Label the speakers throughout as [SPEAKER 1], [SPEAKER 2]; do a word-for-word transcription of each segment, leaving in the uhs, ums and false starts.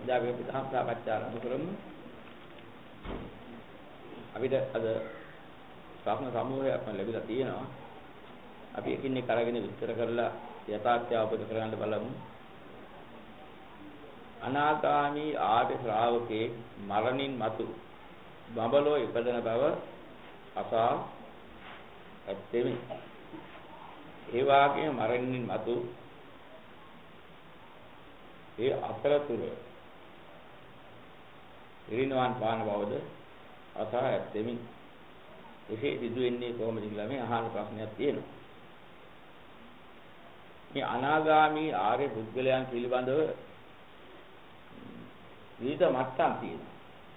[SPEAKER 1] අපි ධර්ම සාකච්ඡා ආරම්භ කරමු. අපිට අද ප්‍රශ්න සමූහයක්ම ලැබිලා තියෙනවා. අපි එකින් එක අරගෙන විස්තර කරලා යථාර්ථය අවබෝධ කරගන්න බලමු. අනාගාමී ආර්ය ශ්‍රාවකේ මරණින් මතු බඹලෝ ඉපදෙන බව අසා ඇත්තෙමි. ඒ වාගේ මරණින් මතු ඒ අතරතුර ඉරිනවන් පාන බවද අසා ඇත්තෙමි. එසේ සිදු වෙන්නේ කොහොමද කියලා මේ අහන ප්‍රශ්නයක් තියෙනවා. මේ අනාගාමී ආර්ය පුද්ගලයන් පිළිබඳව විවිධ මට්ටම් තියෙනවා.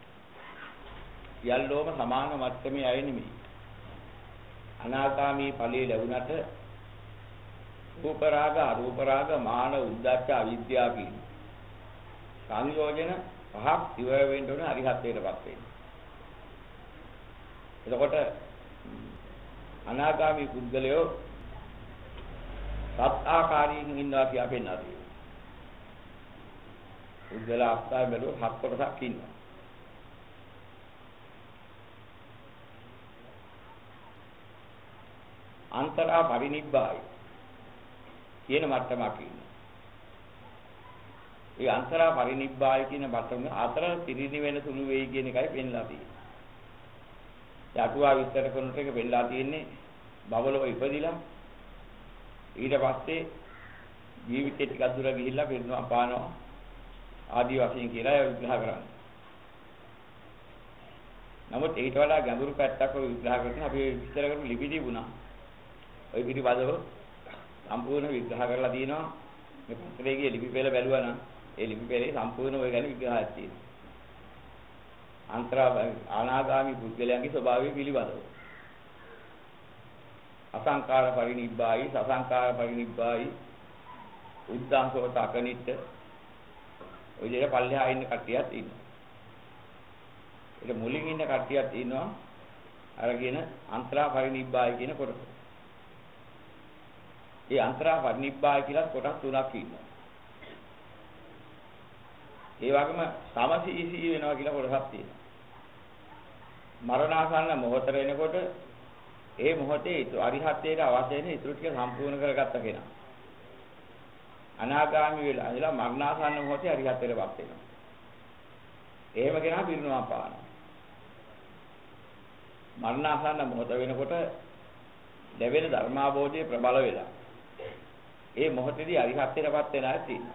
[SPEAKER 1] යල්ලෝම සමාන මට්ටමේ අය නෙමෙයි. අනාගාමී ඵලයේ ලැබුණට රූප රාග අරූප රාග මාන උද්ධච්ච අවිද්‍යාව කියන සංයෝජන පහක් ඉවර වෙන්න ඕන අරිහත්ත්වයටපත් වෙන්න. එතකොට අනාගාමී පුද්ගලයෝ සත් ආකාරයෙන් ඉන්නවා කියලා පෙන්නනවා. පුද්ගල අවස්ථාවේ බැලුවොත් හත් කොටසක් ඉන්නවා. අන්තරා පරිනිබ්බාය කියන මට්ටමක් ඉන්නවා. ඒ අන්තරා පරිනිබ්බාය කියන මට්ටම අතර පිරිණි වෙන සුළු වෙයි කියන එකයි පෙන්ලා තියෙන්නේ. යටුවා විස්තර කරනට එක පෙන්ලා තියෙන්නේ බබලෝ ඉපදිලා ඊට පස්සේ ජීවිතේ ටිකක් දුර ගිහිල්ලා පිරිනවා පානවා ආදී වශයෙන් කියලා ඒ විග්‍රහ කරන්නේ. නමුත් ඊට වඩා ගැඹුරු පැත්තක් ඔය විග්‍රහ කරන අපි විස්තර කරපු ලිපි තිබුණා. ඔය පිළිබඳව සම්පූර්ණ විග්‍රහ කරලා දිනවා. මේ පත්‍රයේ ගිය ලිපි පෙළ බැලුවා නම් ඒ ලිපි පෙළේ සම්පූර්ණ ඔය ගැන විග්‍රහයක් තියෙනවා. අන්තරා අනාගාමී පුද්ගලයන්ගේ ස්වභාවය පිළිබඳව. අසංකාර පරිනිබ්බායි, සසංකාර පරිනිබ්බායි, උද්ධංසෝත අකනිට ඔය විදිහට පල්ලෙහා ඉන්න කට්ටියක් ඉන්නවා. ඒක මුලින් ඉන්න කට්ටියක් ඉන්නවා. අරගෙන අන්තරා පරිනිබ්බායි කියන කොටස. ඒ අන්තරා පරිනිබ්බායි කියලා කොටස් තුනක් ඉන්නවා. ඒ වගේම සමසීසී වෙනවා කියලා කොටසක් තියෙනවා. මරණාසන්න මොහොත වෙනකොට ඒ මොහොතේ අරිහත්ත්වයට අවශ්‍ය වෙන ඊටු ටික සම්පූර්ණ කරගත්ත කෙනා. අනාගාමී වෙලා ඉඳලා මරණාසන්න මොහොතේ අරිහත්ත්වයටපත් වෙනවා. එහෙම කෙනා පිරිනුවම් පානවා. මරණාසන්න මොහොත වෙනකොට ලැබෙන ධර්මාභෝධයේ ප්‍රබල වෙලා ඒ මොහොතේදී අරිහත්ත්වයටපත් වෙන අය තියෙනවා.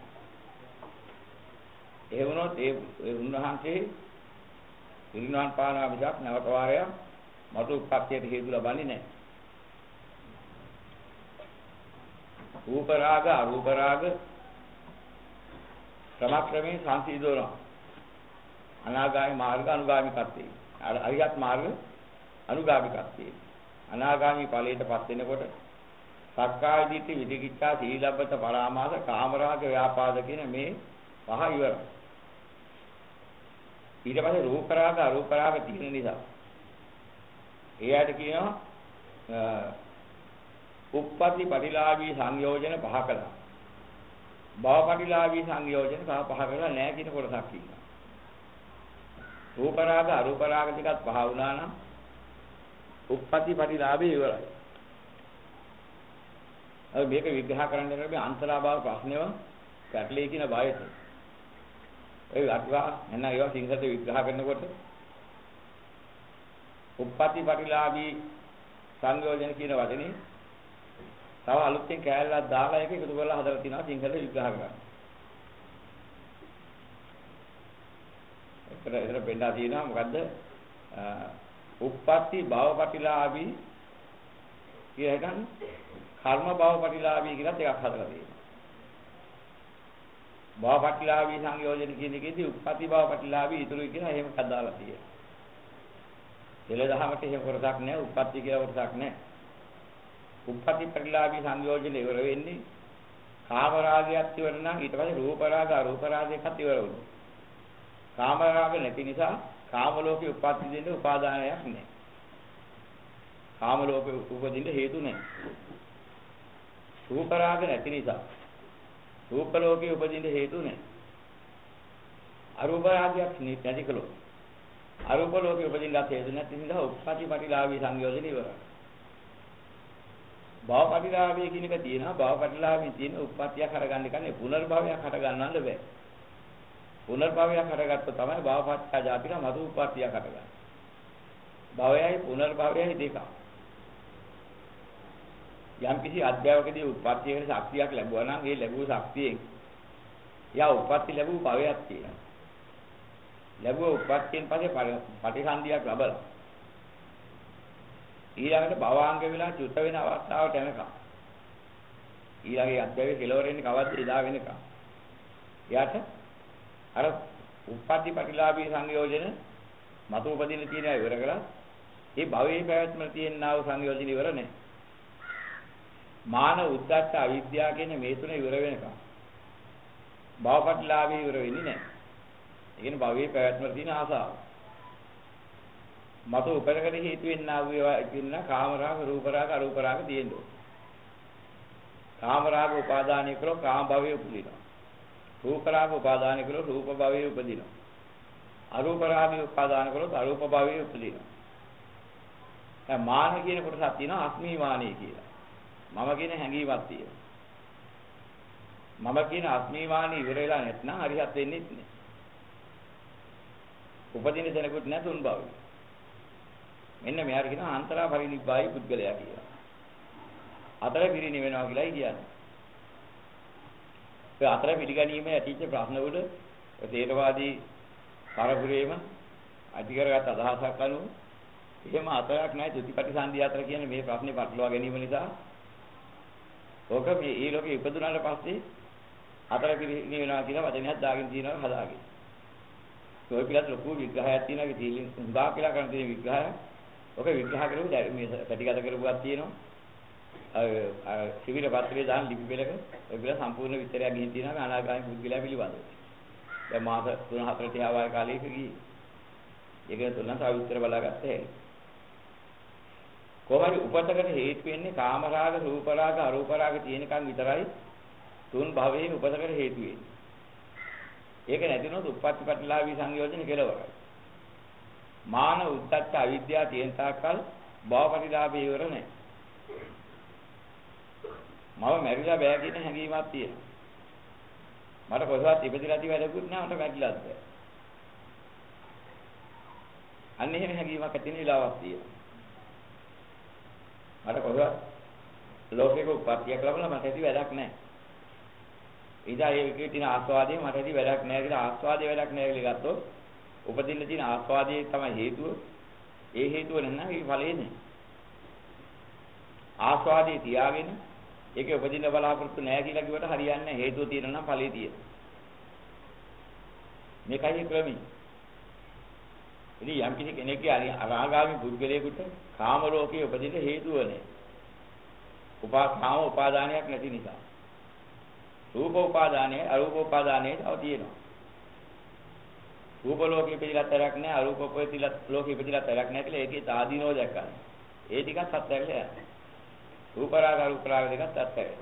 [SPEAKER 1] ඒ වුණොත් ඒ උන්වහන්සේ පිරිනුවම් පානවා මිසක් නැවත වාරයක් මතු උත්පත්තියට හේතු ලබන්නේ නැහැ. රූප රාග අරූප රාග ක්‍රමක්‍රමයෙන් සංසිඳනවා. අනාගාමී මාර්ග අනුගාමිකත්වයේ අරියත් මාර්ග අනුගාමිකත්වයේ අනාගාමී ඵලයටපත් වෙනකොට සක්කාය දිට්ඨි විදිකිච්ඡා සීලබ්බත පරාමාස කාමරාග ව්‍යාපාද කියන මේ පහ ඉවරයි. ඊට පස්සේ රූප රාග අරූප රාග තියෙන නිසා එයාට කියනවා උප්පත්ති පටිලාභී සංයෝජන පහ කළා. භව පටිලාභී සංයෝජන පහ පහ කළා නැහැ කියන කොටසක් ඉන්නවා. රූප රාග අරූප රාග ටිකත් පහ වුණා නම් උප්පත්ති පටිලාභී ඉවරයි. අර මේක විග්‍රහ කරන්න යනකොට මේ අන්තරා භව ප්‍රශ්නේව පැටලී කියන බයත. ඒ අටවා එන්න ඒවා සිංහලට විග්‍රහ කරනකොට උප්පත්ති පටිලාභී සංයෝජන කියන වචනේ තව අලුතෙන් කෑල්ලක් දාලා ඒක එකතු කරලා හදලා තිනවා සිංහලට විග්‍රහ කරන්න. ඒතර ඒතර බෙන්ඩා තියෙනවා මොකද්ද? උප්පත්ති භව පටිලාභී කියන එකන් කර්ම භව පටිලාභී කියලා දෙකක් හදලා තියෙනවා. භව පටිලාභී සංයෝජන කියන එකේදී උප්පත්ති භව පටිලාභී ඉතුරුයි කියන එහෙම කඩදාලා තියෙනවා. දෙලදහමට එහෙම කොටසක් නැහැ උප්පත්ති කියලා කොටසක් නැහැ. උප්පත්ති පරිලාභී සංයෝජන ඉවර වෙන්නේ කාම රාගයත් ඉවර නම් ඊට පස්සේ රූප රාග අරූප රාගයත් ඉවර වෙනවා. කාම රාග නැති නිසා කාම ලෝකේ උප්පත්ති දෙන්න උපාදානයක් නැහැ. කාම ලෝකේ උපදින්න හේතු නැහැ. රූප රාග නැති නිසා රූප ලෝකේ උපදින්න හේතු නැහැ. අරූප රාගයක් නැති කළොත් අරූප ලෝකේ උපදින්නත් හේතු නැති නිසා උප්පටි පටිලාභී සංයෝජන ඉවරයි. භවපටිලාභය කියන එක තියෙනවා. භවපටිලාභයෙන් තියෙන උප්පත්තියක් හරගන්න කන්නේ පුනර්භවයක් හට ගන්නවද බෑ. පුනර්භවයක් හටගත්තොත් තමයි භවපත්‍ය ජාතික මතු උප්පත්තියක් හටගන්නේ. භවයයි පුනර්භවයයි දෙකක්. යම් කිසි අධ්‍යාපකදී උප්පත්තියකට ශක්තියක් ලැබුවා නම් ඒ ලැබුණු ශක්තියෙන් යා උප්පත්ති ලැබුව භවයක් තියෙනවා. ලැබුව උප්පත්තියෙන් පස්සේ පටිසන්ධියක් ලැබලා ඊළඟට භවාංග වෙලා චුත වෙන අවස්ථාවට එනකම් ඊළඟේ අධ්‍යාපකයේ කෙලවර වෙන්නේ කවද්ද එදා වෙනකම්. එයාට අර උප්පත්ති ප්‍රතිලාභී සංයෝජන මතු උපදින්න තියෙන ඉවර කරලා ඒ භවයේ පැවැත්ම තියෙනා වූ සංයෝජන ඉවර නැහැ. මාන උද්දච්ච අවිද්‍යාව කියන මේ තුන ඉවර වෙනකම් භවපටිලාභී ඉවර වෙන්නේ නැහැ. ඒ කියන්නේ භවයේ පැවැත්ම තියෙන ආසාව. මතු උපරකට හේතු වෙන්නා වූ ඒවා කියන කාම රාග, රූප රාග, අරූප රාග තියෙනවා. කාම රාග උපාදානය කළොත් කාම භවයේ උපදිනවා. රූප රාග උපාදාන කළොත් රූප භවයේ උපදිනවා. අරූප රාග උපාදාන කළොත් අරූප භවයේ උපදිනවා. දැන් මාන කියන කොටසක් තියෙනවා අස්මිමානී කියලා. මම කියන හැඟීමක් තියෙනවා. මම කියන අස්මිමානී ඉවර වෙලා නැත්නම් හරියට වෙන්නේ නැහැ. උපදින දෙනකොට නැ තුන් භවය. මෙන්න මෙයාට කියනවා අන්තරා පරිනිබ්බායි පුද්ගලයා කියලා. අතර පිරිණි වෙනවා කියලායි කියන්නේ. ඒ අතර පිළිගැනීමේ ඇතිච්ච ප්‍රශ්න වල තේරවාදී පරපුරේම අධිකරගත් අදහසක් අනුව එහෙම අතරක් නැහැ ත්‍රිපටි සංධිය අතර කියන්නේ මේ ප්‍රශ්නේ පටලවා ගැනීම නිසා ඕක මේ ඊ ලෝකෙ ඉපදුනාට පස්සේ අතර පිරිණි වෙනවා කියලා වචනයක් දාගෙන තියෙනවා හදාගෙන. ඒ පිළිබඳ ලොකු විග්‍රහයක් තියෙනවා ඒ තීලින් උදා කියලා කරන තියෙන විග්‍රහය. ඕක විග්‍රහ කරමු මේ පැටිගත කරපුවක් තියෙනවා. අර සිවිල පත්‍රයේ දාන ලිපි පෙළක ඒ පිළ සම්පූර්ණ විස්තරයක් ගිහින් තියෙනවා අනාගාමී පුද්ගලයා පිළිබඳව. දැන් මාස තුන හතර තියාවාර කාලයක ගියේ. ඒක තුනක් තව විස්තර බලාගත්තා. කොහොමද උපතකට හේතු වෙන්නේ කාම රාග, රූප රාග, අරූප රාග තියෙනකන් විතරයි තුන් භවයේ උපතකට හේතු වෙන්නේ. ඒක නැතිනොත් උප්පත්ති ප්‍රතිලාභී සංයෝජන කෙලවරයි. මාන උද්දච්ච අවිද්‍යාව තියෙන තාක්කල් භවපටිලාභී ඉවර නැහැ. මම මැරිලා බෑ කියන හැඟීමක් තියෙනවා. මට කොහොමවත් ඉපදිලා තිය වැඩකුත් නෑ මට මැරිලාත් බෑ. අන්න එහෙම හැඟීමක් ඇති වෙන වෙලාවක් තියෙනවා. මට කොහොමවත් ලෝකෙක උප්පත්තියක් ලැබුණා මට ඇති වැඩක් නෑ. ඉතින් ඒ විදිහට තියෙන ආස්වාදයේ මට ඇති වැඩක් නෑ කියලා ආස්වාදයේ වැඩක් නෑ කියලා ගත්තොත් උපදින්න තියෙන ආස්වාදයේ තමයි හේතුව. ඒ හේතුව නැත්නම් ඒ ඵලෙ නෑ. ආස්වාදයේ තියාගෙන ඒකේ උපදින්න බලාපොරොත්තු නැහැ කියලා කිව්වට හරියන්නේ නැහැ. හේතුව තියෙනවා නම් ඵලෙ තියෙනවා. මේකයි ක්‍රමය. ඉතින් යම් කිසි කෙනෙක්ගේ අනාගාමී පුද්ගලයෙකුට කාම ලෝකයේ උපදින්න හේතුව නැහැ. උපා කාම උපාදානයක් නැති නිසා. රූප උපාදානය, අරූප උපාදානය තව තියෙනවා. රූප ලෝකයේ ඉපදිලා තරක් නැහැ, අරූප ලෝකයේ ඉපදිලා තරක් නැහැ කියලා ඒකේ ආදීනෝ දැක්කා. ඒ ටිකක් සත්‍යයල යනවා. රූප රාග රූප රාග දෙකත් අත්හැරෙනවා.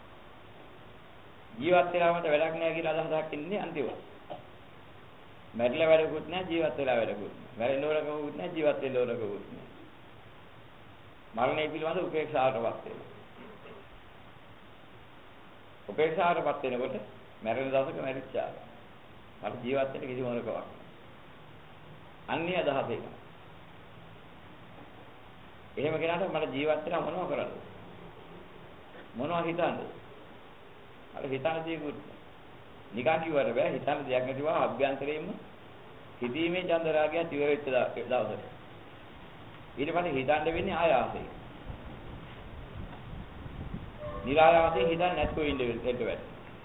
[SPEAKER 1] ජීවත් වෙලා මට වැඩක් නැහැ කියලා අදහසක් ඉන්නේ අන්තිමට. මැරිලා වැඩකුත් නැහැ ජීවත් වෙලා වැඩකුත් නැහැ. මැරෙන්න ඕනකමකුත් නැහැ ජීවත් වෙන්න ඕනකමකුත් නැහැ. මරණය පිළිබඳ උපේක්ෂාවටපත් වෙනවා. උපේක්ෂාවටපත් වෙනකොට මැරෙන දවසක මැරිච්චා. මට ජීවත් වෙන්න කිසි මොනකමක් නැහැ. අන්නේ අදහස එක. එහෙම කෙනාට මට ජීවත් වෙලා මොනව කරන්නද? මොනවා හිතන්නද? අර හිතන දේකුත් නිකන් කිව්වට බෑ හිතන දෙයක් නැතිව අභ්‍යන්තරයෙන්ම හිතීමේ චන්දරාගය ඉවර වෙච්ච දවසට. ඊට පස්සේ හිතන්න වෙන්නේ ආයාසයෙන්. නිරායාසයෙන් හිතන්නේ නැත්කෝ ඉන්න වෙන්න.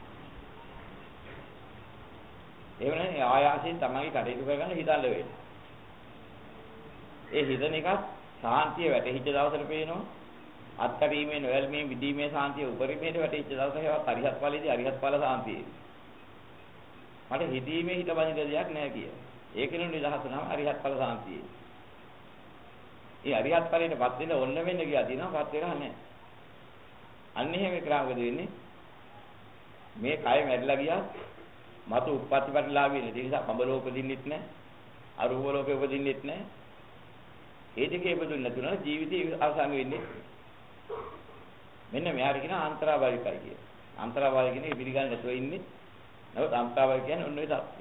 [SPEAKER 1] එහෙම නැත්නම් ආයාසයෙන් තමයි කටයුතු කරගන්න හිතන්න වෙන්නේ. ඒ හිතන එකත් සාන්තිය වැටහිච්ච දවසට පේනවා. අත්හැරීමේ නොයල්මේ විදීමේ සාන්තිය උපරිමයට වැටහිච්ච දවසට හේවත් අරිහත් ඵලයේදී අරිහත් ඵල සාන්තිය. මට හිතීමේ හිත බඳින දෙයක් නැහැ කිය. ඒකෙනු නිදහස නම් අරිහත් ඵල සාන්තිය. ඒ අරිහත් ඵලයටපත් වෙන්න ඕන වෙන්න කියලා දිනවා පත් වෙලා නැහැ. අන්න එහෙම ක්‍රමවද වෙන්නේ. මේ කය මැරිලා ගියා මතු උප්පත්තිපරිලාභී නෙද. ඒ නිසා බඹ ලෝක උපදින්නෙත් නැහැ. අරූප ලෝකෙ උපදින්නෙත් නැහැ. ඒ දෙකේ ඉපදුනේ නැතුණා ජීවිතේ අවසන් වෙන්නේ. මෙන්න මෙයාට කියන අන්තරාභාවිකයි කිය. අන්තරාභාවික කියන්නේ පිළිගන්නේ නැතුව ඉන්නේ. නමුත් අන්තරාභාවික කියන්නේ ඔන්න ඔය තත්ත්වය.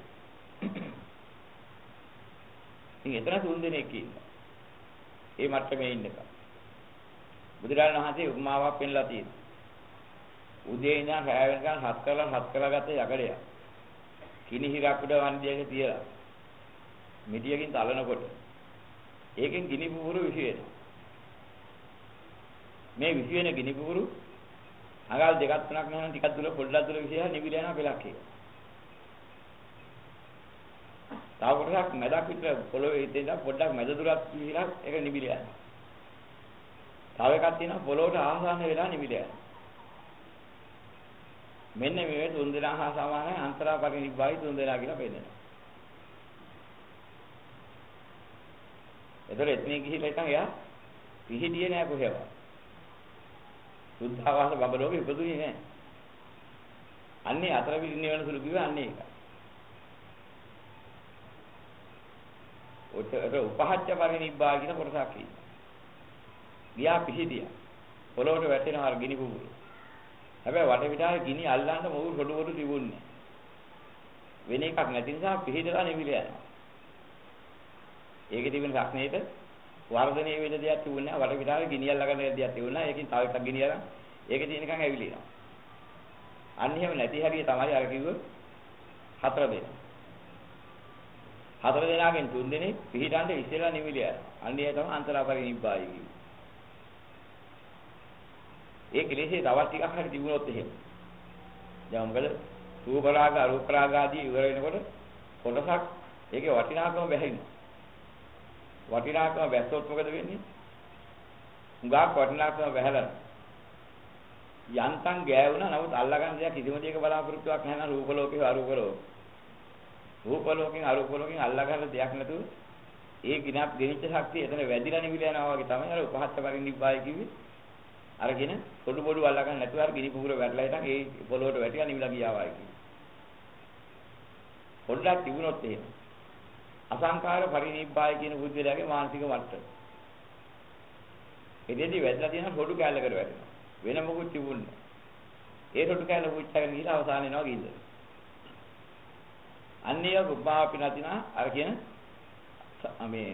[SPEAKER 1] ඉතින් එතන තුන් දෙනෙක් ඉන්නවා. ඒ මට්ටමේ ඉන්නකම්. බුදුරජාණන් වහන්සේ උපමාවක් පෙන්ලා තියෙනවා. උදේ ඉඳන් රැය වෙනකන් හත් කරලා හත් කරලා ගත්ත යකඩයක්. කිනිහිරක් උඩ වන්දියක තියලා. මිටියකින් තලනකොට ඒකෙන් ගිනි පුපුරු විසි වෙනවා. මේ විසි වෙන ගිනි පුපුරු අඟල් දෙකක් තුනක් නැහනම් ටිකක් දුර පොඩ්ඩක් දුර විසිලා නිවිල යනවා පෙලක් එක. තව කොටසක් මැදක් විතර පොළොවේ ඉඳලා පොඩ්ඩක් මැද දුරක් විසිලා ඒක නිවිල යනවා. තව එකක් තියෙනවා පොළොවට ආසන්න වෙලා නිවිල යනවා. මෙන්න මේ තුන් දෙනා හා සමානයි අන්තරා පරිනිබ්බායි තුන් දෙනා කියලා පෙන්නනවා. ඒතර එතනින් ගිහිල්ලා ඉතින් එයා පිහිටියේ නෑ කොහෙවත්. සුද්ධාවාස බබලෝකෙ ඉපදුනේ නෑ. අන්නේ අතර පිළින්නේ වෙන සුළු කිව්වේ අන්නේ ඒක. ඔතර උපහච්ච පරිනිබ්බා කියන කොටසක් තියෙනවා. ගියා පිහිටියා. පොළොවට වැටෙනවා අර ගිනි පුපුර. හැබැයි වටපිටාවේ ගිනි අල්ලන්න මොහු රොඩු රොඩු තිබුණේ. වෙන එකක් නැති නිසා පිහිටලා නිවිල යනවා. ඒකේ තිබෙන රක්නේට වර්ධනයේ වෙන දෙයක් තිබුණේ නැහැ. වටපිටාවේ ගිනි අල්ලගෙන දෙයක් තිබුණා. ඒකෙන් තව එකක් ගිනි අරන් ඒකේ තියෙනකන් ඇවිලිනවා. අන්න එහෙම නැති හැටි තමයි අර කිව්ව හතර දෙනා. හතර දෙනාගෙන් තුන් දෙනෙක් පිහිටන්ට ඉස්සෙල්ලා නිවිල යනවා. අන්න ඒ තමයි අන්තරාපරිනිබ්බායි කිව්වේ. ඒ කෙලෙසේ තවත් ටිකක් හරි තිබුණොත් එහෙම. දැන් මොකද රූප රාග අරූප රාග ආදී ඉවර වෙනකොට කොටසක් ඒකේ වටිනාකම බැහැිනවා. වටිනාකම බැස්සොත් මොකද වෙන්නේ? හුඟක් වටිනාකම බැහැලා යන්තම් ගෑවුණා. නමුත් අල්ලගන්න දෙයක් කිසිම දෙයක බලාපොරොත්තුවක් නැහැ න රූප ලෝකේ අරූප ලෝකේ. රූප ලෝකෙන් අරූප ලෝකෙන් අල්ලගන්න දෙයක් නැතුව ඒ ගිනක් ගෙනිච්ච ශක්තිය එතන වැඩිලා නිවිල යනවා වගේ තමයි අර උපහත් පරිනිබ්බාය කිව්වේ. අරගෙන පොඩු පොඩු අල්ලගන්න නැතුව අර ගිනි පුපුර වැටලා හිටන් ඒ පොළොවට වැටිලා නිවිලා ගියා වගේ කිව්වා. පොඩ්ඩක් තිබුණොත් එහෙම අසංකාර පරිනිබ්බාය කියන බුද්ධයාගේ මානසික මට්ටම. එදෙදි වැදලා තියෙන පොඩු කැලලකට වැටෙනවා. වෙන මොකුත් තිබුණේ නැහැ. ඒ පොඩු කැලල පුච්චගෙන ගිහලා අවසාන වෙනවා ගින්ද. අන්නේ කුබ්බාපි නැතිනා අර කියන මේ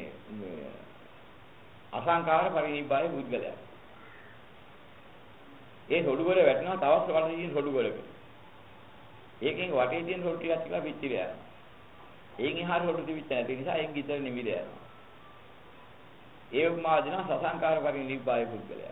[SPEAKER 1] අසංකාර පරිනිබ්බාය බුද්ධයා. ඒ හොඩු වල වැටෙනවා තවත් වල තියෙන හොඩු වලකට. ඒකෙන් වටේ තියෙන හොඩු ටිකක් ටිකක් පිච්චිලා යනවා. ඒකෙන් එහාට හොඩු තිබිච්ච නැති නිසා ඒකෙන් ගිතර නිවිල යනවා. ඒ උපමා දින සසංකාර පරිනිබ්බාය පුද්ගලයා.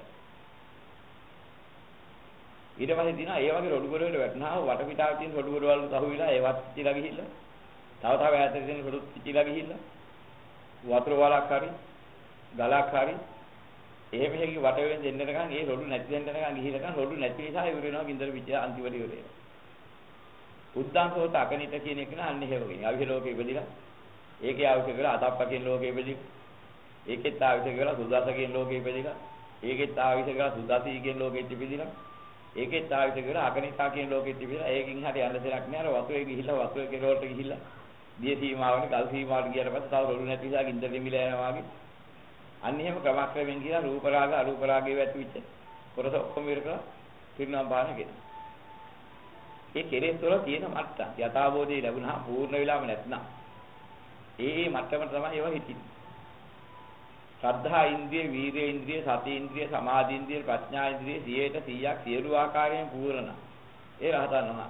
[SPEAKER 1] ඊට පස්සේ දින ඒ වගේ හොඩු වල වැටෙනවා වටපිටාවේ තියෙන හොඩු වල තහු වෙලා ඒවත් පිච්චිලා ගිහිල්ලා. තව තව ඈතට තියෙන හොඩු පිච්චිලා ගිහිල්ලා. වතුර වලක් හරි ගලක් හරි එහෙම හේකි වට වෙන දෙන්නකන් ඒ රොඩු නැති දෙන්නකන් ගිහිලකන් රොඩු නැති නිසා ඉවර වෙනවා ගින්දර පිටිය අන්තිමට ඉවර වෙනවා. උද්දාංශෝත අකනිට කියන එක නා අන්නේ හේවකින් අවිහ ලෝකෙ ඉපදිලා ඒකේ ආවිත කියලා අතප්ප කියන ලෝකෙ ඉපදිලා ඒකෙත් ආවිත කියලා සුදාස කියන ලෝකෙ ඉපදිලා ඒකෙත් ආවිත කියලා සුදාසී කියන ලෝකෙ ඉපදිලා ඒකෙත් ආවිත කියලා අකනිතා කියන ලෝකෙ ඉපදිලා ඒකින් හරි යන්න දෙයක් නෑ අර වතුරේ ගිහිල්ලා වතුරේ කෙරවලට ගිහිල්ලා දිය සීමාවකට ගල් සීමාවට ගියාට පස්සේ තව රොඩු නැති නිසා ගින්දර දෙමිලා යනවා වගේ අන්න එහෙම ක්‍රමක්‍රමෙන් කියලා රූප රාග අරූප රාගයේ වැටිවිච්ච කොටස ඔක්කොම ඉරකලා පිරිනවම් පාන කෙනා. ඒ කෙලෙස් වල තියෙන මට්ටම් යථාබෝධය ලැබුණා පූර්ණ වෙලාම නැත්නම් ඒ ඒ මට්ටම තමයි ඒවා හිටින්නේ. ශ්‍රද්ධා ඉන්ද්‍රිය, වීර්ය ඉන්ද්‍රිය, සති ඉන්ද්‍රිය, සමාධි ඉන්ද්‍රිය, ප්‍රඥා ඉන්ද්‍රිය සියයට සීයක් සියලු ආකාරයෙන් පූර්ණ. ඒ රහතන් වහන්සේ.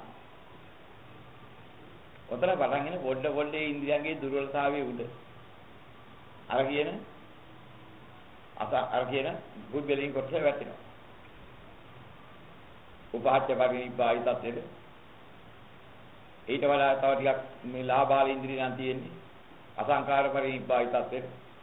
[SPEAKER 1] ඔතන පටන් එන පොඩ පොඩ ඉන්ද්‍රියන්ගේ දුර්වලතාවයේ උඩ අර කියන අත අර කියන බුද්ධලින් කොටස වැටෙනවා. උපහාච්ච පරිනිබ්බායි තත්ත්වෙද ඊට වඩා තව ටිකක් මේ ලාභාල ඉන්ද්‍රියයන් තියෙන්නේ අසංකාර පරිනිබ්බායි තත්ත්වෙද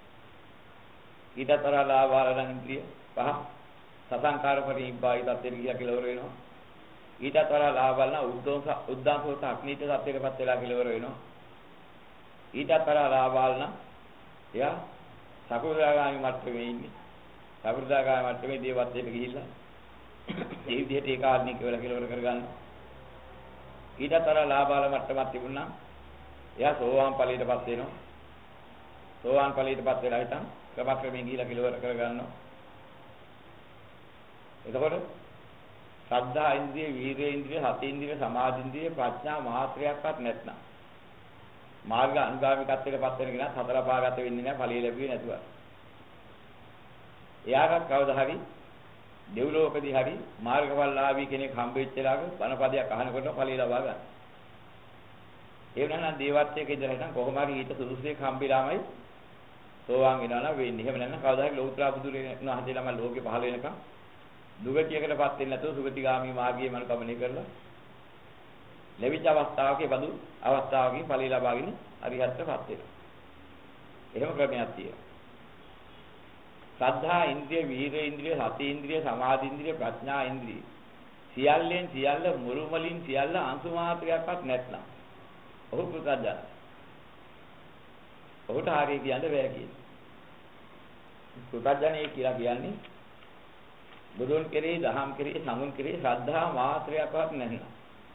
[SPEAKER 1] ඊටතර ලාභාල ඉන්ද්‍රිය පහ සසංකාර පරිනිබ්බායි තත්ත්වෙද කියලා කෙලවර වෙනවා. ඊටතර ලාභාල උද්දෝස උද්දාසෝත අග්නිත තත්ත්වයකපත් වෙලා කෙලවර වෙනවා. ඊටතර ලාභාල එයා සකෘදාගාමී මට්ටමේ ඉන්නේ. සකෘදාගාමී මට්ටමේ දේවත්වයට ගිහිල්ලා ඒ විදිහට ඒකාත්මික වෙලා කෙලවර කරගන්න. ඊටතර ලාභාල මට්ටමක් තිබුණා. එයා සෝවාන් ඵලයටපත් වෙනවා. සෝවාන් ඵලයටපත් වෙලා හිටන් ක්‍රමක්‍රමයෙන් ගිහිලා කිලවර කරගන්නවා. එතකොට ශ්‍රද්ධා ඉන්ද්‍රිය, වීර්ය ඉන්ද්‍රිය, සති ඉන්ද්‍රිය, සමාධි ඉන්ද්‍රිය, ප්‍රඥා මාත්‍රයක්වත් නැත්නම් මාර්ග අනුගාමිකත්වයටපත් වෙන කෙනා හතර පාගත වෙන්නේ නැහැ ඵලිය ලැබුවේ නැතුව. එයාට කවදා හරි දෙව්ලෝකදී හරි මාර්ගඵලලාභී කෙනෙක් හම්බෙච්ච ලාග බණපදයක් අහනකොට ඵලිය ලබා ගන්න. ඒ වුණා නම් දේවත්වයක ඉඳලා හිටන් කොහොම හරි ඊට සුදුසුෙක් හම්බෙලාමයි සෝවාන් වෙනවා නම් වෙන්නේ. එහෙම නැත්නම් කවදා හරි ලෞතර බුදුරේ වහන්සේලාම ලෝකේ පහළ වෙනකම් දුගතියකටපත් වෙන්නේ නැතුව සුගතිගාමී මාර්ගයේ මන කමනේ කරලා ලැබිච්ච අවස්ථාවක බඳු අවස්ථාවකින් ඵලිය ලබාගෙන අරිහත්ත්වපත් වෙනවා. එහෙම ක්‍රමයක් තියෙනවා. ශ්‍රද්ධා ඉන්ද්‍රිය, වීර්ය ඉන්ද්‍රිය, සති ඉන්ද්‍රිය, සමාධි ඉන්ද්‍රිය, ප්‍රඥා ඉන්ද්‍රිය සියල්ලෙන් සියල්ල මුළුමලින් සියල්ල අංශු මාත්‍රයක්වත් නැත්නම් ඔහු පුතග්ජන. ඔහුට හරිය කියන්න බෑ කියන්නේ. පුතග්ජනේ කියලා කියන්නේ බුදුන් කෙරෙහි, දහම් කෙරෙහි, සමුන් කෙරෙහි ශ්‍රද්ධා මාත්‍රයක්වත් නැත්නම්.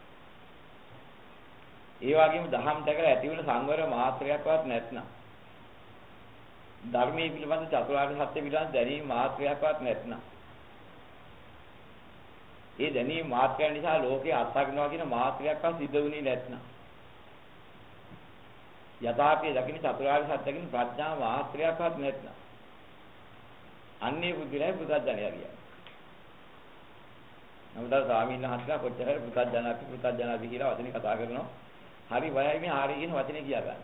[SPEAKER 1] ඒ වගේම දහම් දැකලා ඇති වෙන සංවර මාත්‍රයක්වත් නැත්නම්. ධර්මයේ පිළිබඳ චතුරාර්ය සත්‍ය පිළිබඳ දැනීම මාත්‍රයක්වත් නැත්නම්. ඒ දැනීම මාත්‍රය නිසා ලෝකේ අත්හරිනවා කියන මාත්‍රයක්වත් සිද්ධ වෙන්නේ නැත්නම්. යථාර්ථය දකින්න චතුරාර්ය සත්‍ය දකින්න ප්‍රඥා මාත්‍රයක්වත් නැත්නම්. අන්නේ බුද්ධිලයි පුතග්ජනයා කියන්නේ. නමුත් ස්වාමීන් වහන්සේලා කොච්චර හරි පුතග්ජනාපි පුතග්ජනාපි කියලා වචනේ කතා කරනවා. හරි බයයි මේ හරි කියන වචනේ කියා ගන්න.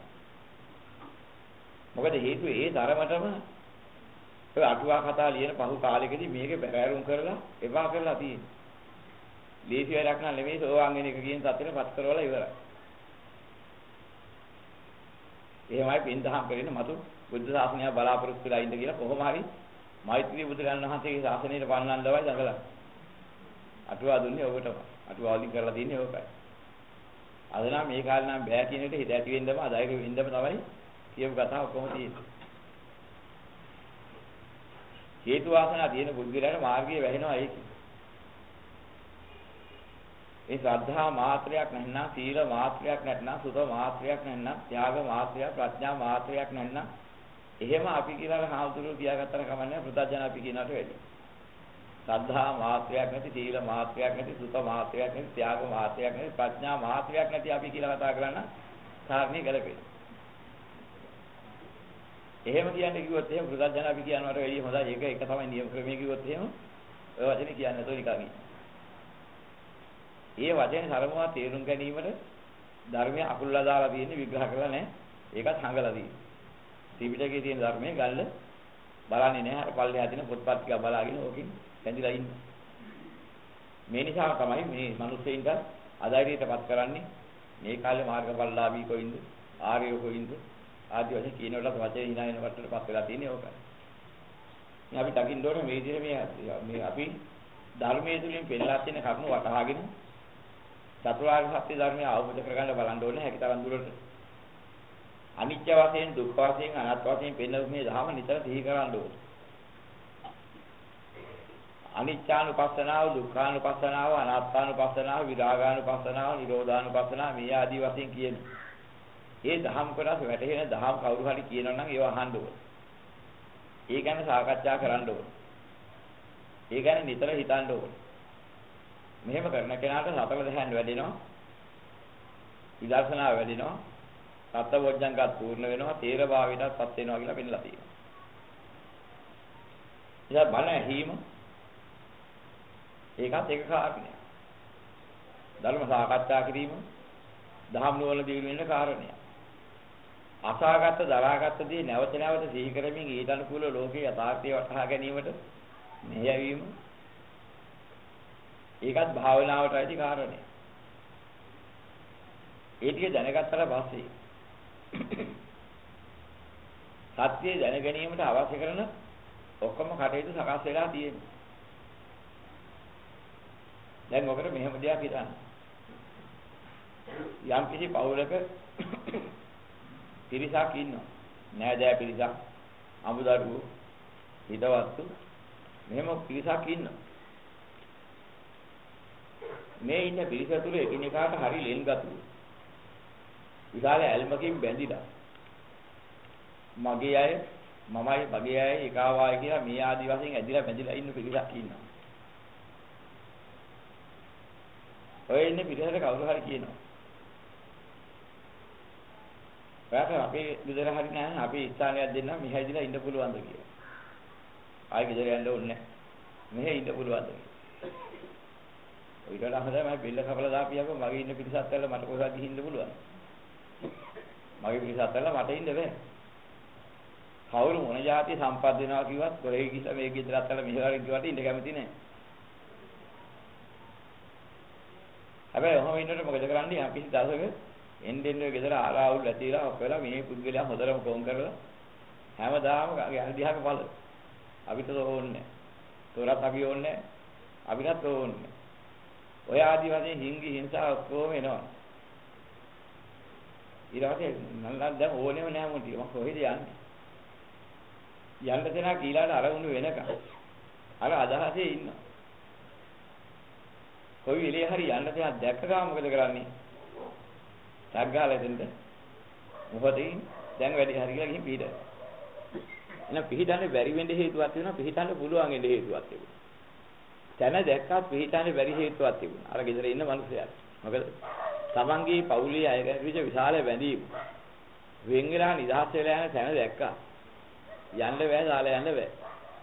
[SPEAKER 1] මොකද හේතුව ඒ ධර්මතම ඔය අටුවා කතා ලියන පහු කාලෙකදී මේක බැරෑරුම් කරලා එපා කරලා තියෙනවා. ලේසි වැඩක් නෑ නෙමෙයි සෝවාන් වෙන එක කියන තත්ත්වෙට පත් කරවලා ඉවරයි. එහෙමයි පින් දහම් කරගෙන මතු බුද්ධ ශාසනය බලාපොරොත්තු වෙලා ඉන්න කියලා කොහොම හරි මෛත්‍රී බුදුරජාණන් වහන්සේගේ ශාසනයට පන්නන්නවයි දඟලන. අටුවා දුන්නේ ඔබටම. අටුවා වලින් කරලා තියෙන්නේ ඕකයි. අද නම් මේ කාලේ නම් බෑ කියන එකට හිත ඇති වෙන්නම අදායක වෙන්නම තමයි කියපු කතාව කොහොමද තියෙන්නේ. හේතු වාසනා තියෙන බුද්ධිලට මාර්ගයේ වැහෙනවා ඒක. ඒ ශ්‍රද්ධා මාත්‍රයක් නැත්නම්, සීල මාත්‍රයක් නැත්නම්, සුත මාත්‍රයක් නැත්නම්, ත්‍යාග මාත්‍රයක්, ප්‍රඥා මාත්‍රයක් නැත්නම් එහෙම අපි කියලා හාමුදුරුවෝ කියාගත්තර කමන්නේ පුතජන අපි කියනකට වැඩි. ශ්‍රද්ධා මාත්‍රයක් නැති, සීල මාත්‍රයක් නැති, සුත මාත්‍රයක් නැති, ත්‍යාග මාත්‍රයක් නැති, ප්‍රඥා මාත්‍රයක් නැති අපි කියලා කතා කරන කාරණේ ගැලපෙයි. එහෙම කියන්නේ කිව්වොත් එහෙම පුතජන අපි කියනවට වැඩිය හොඳයි. ඒක එක තමයි නියම ක්‍රමයේ කිව්වොත් එහෙම ඔය වචනේ කියන්නේ නැතෝ නිකන්. ඒ වචනේ සරමුවා තේරුම් ගැනීමට ධර්මයේ අකුල්ලා දාලා තියෙන්නේ විග්‍රහ කරලා නැහැ. ඒකත් හංගලා තියෙන්නේ. ත්‍රිපිටකයේ තියෙන ධර්මයේ ගල්ල බලන්නේ නැහැ. අර පල්ලෙහා තියෙන පොත්පත් ටික බලාගෙන ඕකෙන් ඇඳිලා ඉන්න. මේ නිසා තමයි මේ මිනිස්සෙයින්ට අධෛර්යයටපත් කරන්නේ. මේ කාලේ මාර්ගඵලලාභී කොයින්ද? ආර්යෝ කොයින්ද? ආදි වශයෙන් කියනකොට වචනේ hina වෙන වටටපත් වෙලා තියෙන්නේ ඕකයි. මේ අපි දකින්න ඕනේ මේ විදිහට මේ මේ අපි ධර්මයේ තුලින් පෙන්නලා තියෙන කරුණු වටහාගෙන චතුරාර්ය සත්‍ය ධර්මය අවබෝධ කරගන්න බලන්න ඕනේ හැකිතරම් දුරට. අනිත්‍ය වශයෙන්, දුක්ඛ වශයෙන්, අනාත්ම වශයෙන් පෙන්වන මේ ධර්ම නිතර සිහි කරන්න ඕනේ. අනිත්‍යානුපස්සනාව, දුක්ඛානුපස්සනාව, අනාත්මානුපස්සනාව, විරාගානුපස්සනාව, නිරෝධානුපස්සනාව මේ ආදී වශයෙන් කියන. මේ ධම් කොටස් වැටහෙන ධම් කවුරු හරි කියනවා නම් ඒව අහන්න ඕනේ. ඒ ගැන සාකච්ඡා කරන්න ඕනේ. ඒ ගැන නිතර හිතන්න ඕනේ. මෙහෙම කරන කෙනාට සතර දහයන් වැඩෙනවා. විදර්ශනා වැඩෙනවා. සත්වෝඥංගත් පූර්ණ වෙනවා. තේර භාවයටපත් වෙනවා කියලා පෙන්නලා තියෙනවා. ඉතින් බණ ඇහිම ඒකත් එක කාරණයක්. ධර්ම සාකච්ඡා කිරීම දහම් නුවණ දිනු වෙන කාරණයක්. අසාගත දරාගත දේ නැවත නැවත සිහි කරමින් ඊට අනුකූල ලෝකේ යථාර්ථය වටහා ගැනීමට මෙහෙයවීම ඒකත් භාවනාවට ඇති කාරණයක්. ඒ ටික දැනගත්තට පස්සේ සත්‍ය දැන ගැනීමට අවශ්‍ය කරන ඔක්කොම කටයුතු සකස් වෙලා තියෙනවා. දැන් ඔකට මෙහෙම දෙයක් හිතන්න. යම් කිසි පවුලක පිරිසක් ඉන්නවා. නෑදෑ පිරිසක්, අමුදරුවෝ, හිතවත්තු මෙහෙම පිරිසක් ඉන්නවා. මේ ඉන්න පිරිස තුළ එකිනෙකාට හරි ලෙන්ගතු. විශාල ඇල්මකින් බැඳිලා. මගේ අය, මමයි මගේ අය එකවායි කියලා මේ ආදි වශයෙන් ඇදිලා බැඳිලා ඉන්න පිරිසක් ඉන්නවා. ඔය ඉන්නේ පිරිසට කවුරු හරි කියනවා. ඔයාට අපේ ගෙදර හරි නැහැ අපි ස්ථානයක් දෙන්න මෙහෙ ඉඳලා ඉන්න පුළුවන්ද කියලා. ආයෙ ගෙදර යන්න ඕනේ නැහැ. මෙහෙ ඉන්න පුළුවන්ද කියලා. ඊට වඩා හොඳයි මම බෙල්ල කපලා දාපියව මගේ ඉන්න පිරිසත් ඇල්ල මට කොහෙද ගිහින් ඉන්න පුළුවන්. මගේ පිරිසත් ඇල්ල මට ඉන්න බෑ. කවුරු මොන જાති සම්පත් දෙනවා කිව්වත් කොහෙ ගිහිල්ලා මේ ගෙදරත් ඇල්ල මෙහෙවරින් කිව්වට ඉන්න කැමති නෑ. හැබැයි ඔහොම ඉන්නකොට මොකද කරන්නේ අපි දවසක එන්න එන්න ගෙදර ආරාවුල් ඇතිලා ඔක්කොලා මේ පුද්ගලයා හොදටම ෆෝන් කරලා හැමදාම ගෑන දිහාක බලන. අපිට ඕනේ නෑ. තොරත් අපි ඕනේ නෑ. අපිටත් ඕනේ නෑ. ඔය ආදි වශයෙන් හිංගි හිංසා ඔක්කොම එනවා. ඊළඟට නල්ලන් දැන් ඕනෙම නෑ මොකද මම කොහෙද යන්නේ? යන්න තැන කීලාට අරමුණු වෙනකම්. අර අදහසේ ඉන්නවා. කොයි වෙලේ හරි යන්න තැන දැක්ක ගාම මොකද කරන්නේ? සග්ගාලේ දෙන්න. මොකදින් දැන් වැඩි හරි කියලා ගිහින් පිටිට. එහෙනම් පිටිටන්නේ බැරි වෙන්න හේතුවක් තියෙනවා පිටිටන්න පුළුවන් වෙන්න හේතුවක් තිබුණා. තැන දැක්කත් පිටිටන්නේ බැරි හේතුවක් තිබුණා. අර ගෙදර ඉන්න මිනිස්සයාට. මොකද තමන්ගේ පවුලේ අය ගැන විශාල බැඳීම. වෙන් වෙලා නිදහස් වෙලා යන තැන දැක්කා. යන්න බෑ දාලා යන්න බෑ.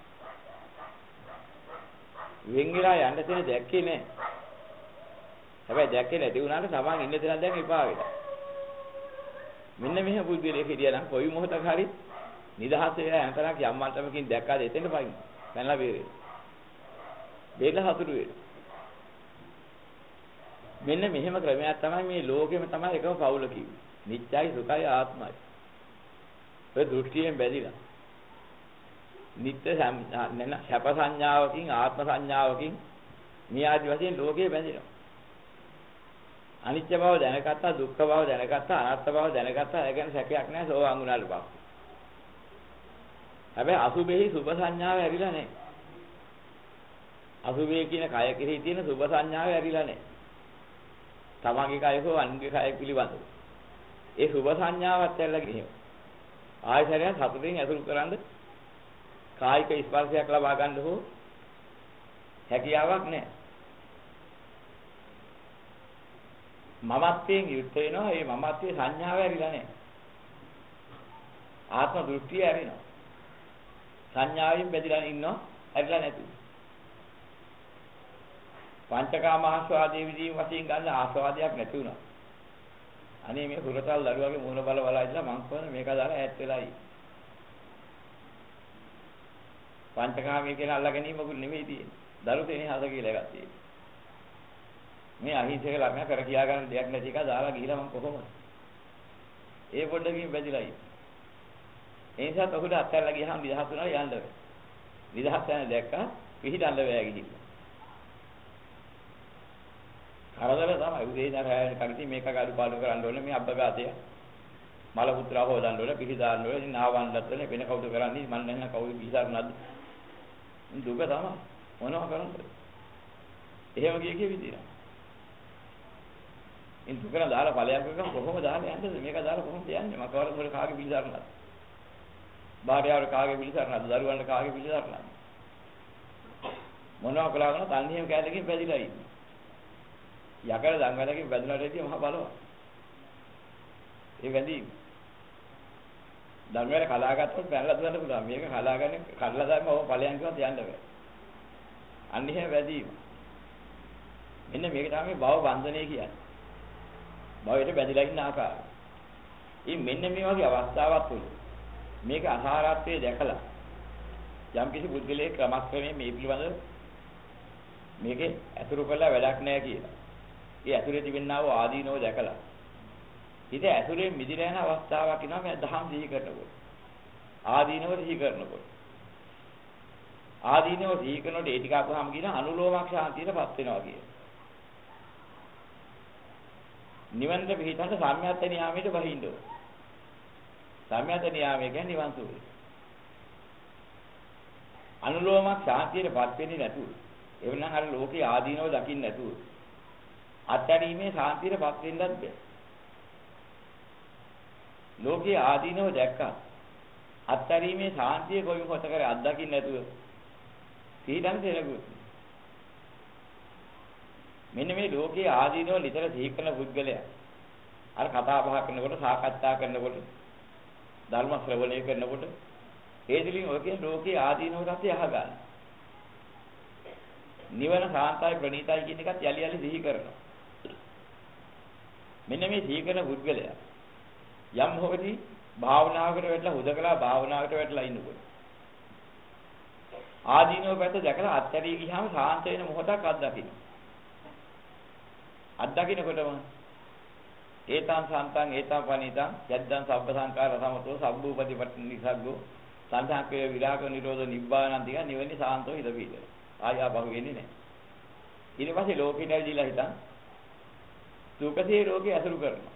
[SPEAKER 1] වෙන් වෙලා යන්න තැන දැක්කේ නෑ. හැබැයි දැක්කේ නැති වුණාට තමන් ඉන්න තැන දැන් එපා වෙලා. මෙන්න මෙහෙම බුද්ධිලේ හිටියා නම් කොයි මොහොතක හරි නිදහස් වෙලා යන තරක් යම් මට්ටමකින් දැක්කාද එතෙන්ට පයින්. පැනලා බේරෙන්න. බේරලා හතුරු වෙන්න. මෙන්න මෙහෙම ක්‍රමයක් තමයි මේ ලෝකෙම තමයි එකම පවුල කිව්වේ. නිත්‍යයි සුඛයි ආත්මයි. ඔය දෘෂ්ටියෙන් බැඳිලා. නිත්‍ය සැප සංඥාවකින් ආත්ම සංඥාවකින් මේ ආදි වශයෙන් ලෝකේ බැඳිනවා. අනිත්‍ය බව දැනගත්තා, දුක්ඛ බව දැනගත්තා, අනාත්ම බව දැනගත්තා. ඒ කියන්නේ සැකයක් නැහැ සෝවාන් වුණාට පස්සේ. හැබැයි අසුභෙහි සුභ සංඥාව ඇරිලා නැහැ. අසුභේ කියන කය කෙරෙහි තියෙන සුභ සංඥාව ඇරිලා නැහැ. තමන්ගේ කය හෝ අන්ගේ කය පිළිබඳව. ඒ සුභ සංඥාවත් ඇල්ලගෙන ඉහෙම. ආයතරයන් සතුටින් ඇසුරු කරන්ද කායික ස්පර්ශයක් ලබා ගන්න හෝ හැකියාවක් නැහැ. මමත්වයෙන් යුක්ත වෙනවා. ඒ මමත්වයේ සංඥාව ඇරිලා නැහැ. ආත්ම දෘෂ්ටිය ඇරිනවා. සංඥාවෙන් බැඳලා ඉන්නවා ඇරිලා නැති. පංචකාම ආස්වාදයේ විදීම වශයෙන් ගන්න ආස්වාදයක් නැති වුණා. අනේ මේ හුරතල් දරුවාගේ මූණ බල බල ඉඳලා මං කොහොමද මේක දාලා ඈත් වෙලායි. පංචකාමයේ කියන අල්ලා ගැනීමකුත් නෙමෙයි තියෙන්නේ. දරු තේනේ හද කියලා එකක් තියෙන්නේ. මේ අහිංසක ළමයා කර කියා ගන්න දෙයක් නැති එක දාලා ගිහිලා මං කොහොමද? ඒ පොඩ්ඩකින් බැදිලා ඉන්නේ. ඒ නිසා ඔහුට අත්හැරලා ගියාම නිදහස් වුණා යන්න බෑ. නිදහස් යන දැක්කා පිහිටන්න බෑ ගිහින්. කරදර තමයි උදේ ඉඳන් රැය කගින් මේක ගාඩු පාඩු කරන්න ඕනේ මේ අබ්බගාතය මල පුත්‍රා හොදන්න ඕනේ පිහි දාන්න ඕනේ නාවන්නත් ඕනේ වෙන කවුද කරන්නේ මන් නැන්න කවුද පිහිසarnාද දුක තමයි මොනවා කරන්නේ එහෙම ගිය කිය විදියට ඉන් දුකන දාලා ඵලයක් එක කොහොමද දාලා යන්නේ මේක දාලා කොහොමද යන්නේ මම කවර මොකද කාගේ පිහිසarnාද භාර්යාවට කාගේ පිහිසarnාද දරුවන්ට කාගේ පිහිසarnාද මොනවා කළාගෙන තන්හිම කැලේකින් පැදිලා ඉන්නේ යකඩ දංගලකින් වැදුනට ඇදී මහ බලවත්. ඒ වැඳීම. ධර්මයට කලාගත්තොත් පැනලා දුවන්න පුළුවන්. මේක කලාගන්නේ කඩලා දාන්න ඕක ඵලයන් කිව්වත් යන්න බෑ. අන්න එහෙම වැඳීම. මෙන්න මේක තමයි භව බන්ධනය කියන්නේ. භවයට බැඳිලා ඉන්න ආකාරය. ඉතින් මෙන්න මේ වගේ අවස්ථාවක් තුල මේක අසාරත්වයේ දැකලා යම් කිසි බුද්ධිලේ ක්‍රමස්ක්‍රමයේ මේ පිළිබඳව මේකේ අතුරු කළා වැඩක් නැහැ කියලා. ඒ ඇතුලේ තිබෙනා වූ ආදීනව දැකලා හිත ඇතුලේ මිදිලා යන අවස්ථාවක් වෙනවා මේ දහම් සිහි කරනකොට ආදීනව සිහි කරනකොට ආදීනව සිහි කරනකොට ඒ ටික අපහම කියන අනුලෝමක් ශාන්තියටපත් වෙනවා කිය. නිවන්ට පිහිටන්න සම්‍යත්ත නියාමයට බහින්න ඕන. සම්‍යත්ත නියාමය කියන්නේ නිවන් සුවය. අනුලෝමක් ශාන්තියටපත් වෙන්නේ නැතුව එවනම් අර ලෝකේ ආදීනව දකින්න නැතුව අත්හැරීමේ සාන්තියටපත් වෙන්නත් බෑ. ලෝකයේ ආදීනව දැක්කා. අත්හැරීමේ සාන්තිය කොයි මොහොත කරේ අත්දකින්න නැතුව සීලං සෙනගුත්. මෙන්න මේ ලෝකයේ ආදීනව නිතර සිහි කරන පුද්ගලයා අර කතා බහ කරනකොට සාකච්ඡා කරනකොට ධර්ම ශ්‍රවණය කරනකොට ඒ දිලින් ඔයගේ ලෝකයේ ආදීනව ගැටි අහගන්න. නිවන සාන්තයි ප්‍රණීතයි කියන එකත් යලි යලි සිහි කරනවා. මෙන්න මේ සිහි කරන පුද්ගලයා යම් හොකදී භාවනාවකට වැටලා හුදකලා භාවනාවකට වැටලා ඉන්නකොට ආදීනව පැත්ත දැකලා අත්හැරී ගියාම සාන්ත වෙන මොහොතක් අත්දකින්න. අත්දකින්නකොටම ඒතං සාන්තං ඒතං පනිතං යද්දං සබ්බ සංකාර සමතෝ සබ්බූපදීපට්ඨ නිසග්ගෝ සංඛාක්ඛේ විරාග නිරෝධ නිබ්බානං දිග නිවෙන්නේ සාන්තෝ හිත පිට. ආය ආපහු වෙන්නේ නැහැ. ඊට පස්සේ ලෝකෙට ඇවිදලා හිටන් සුඛසේ රෝගේ අසුරු කරනවා.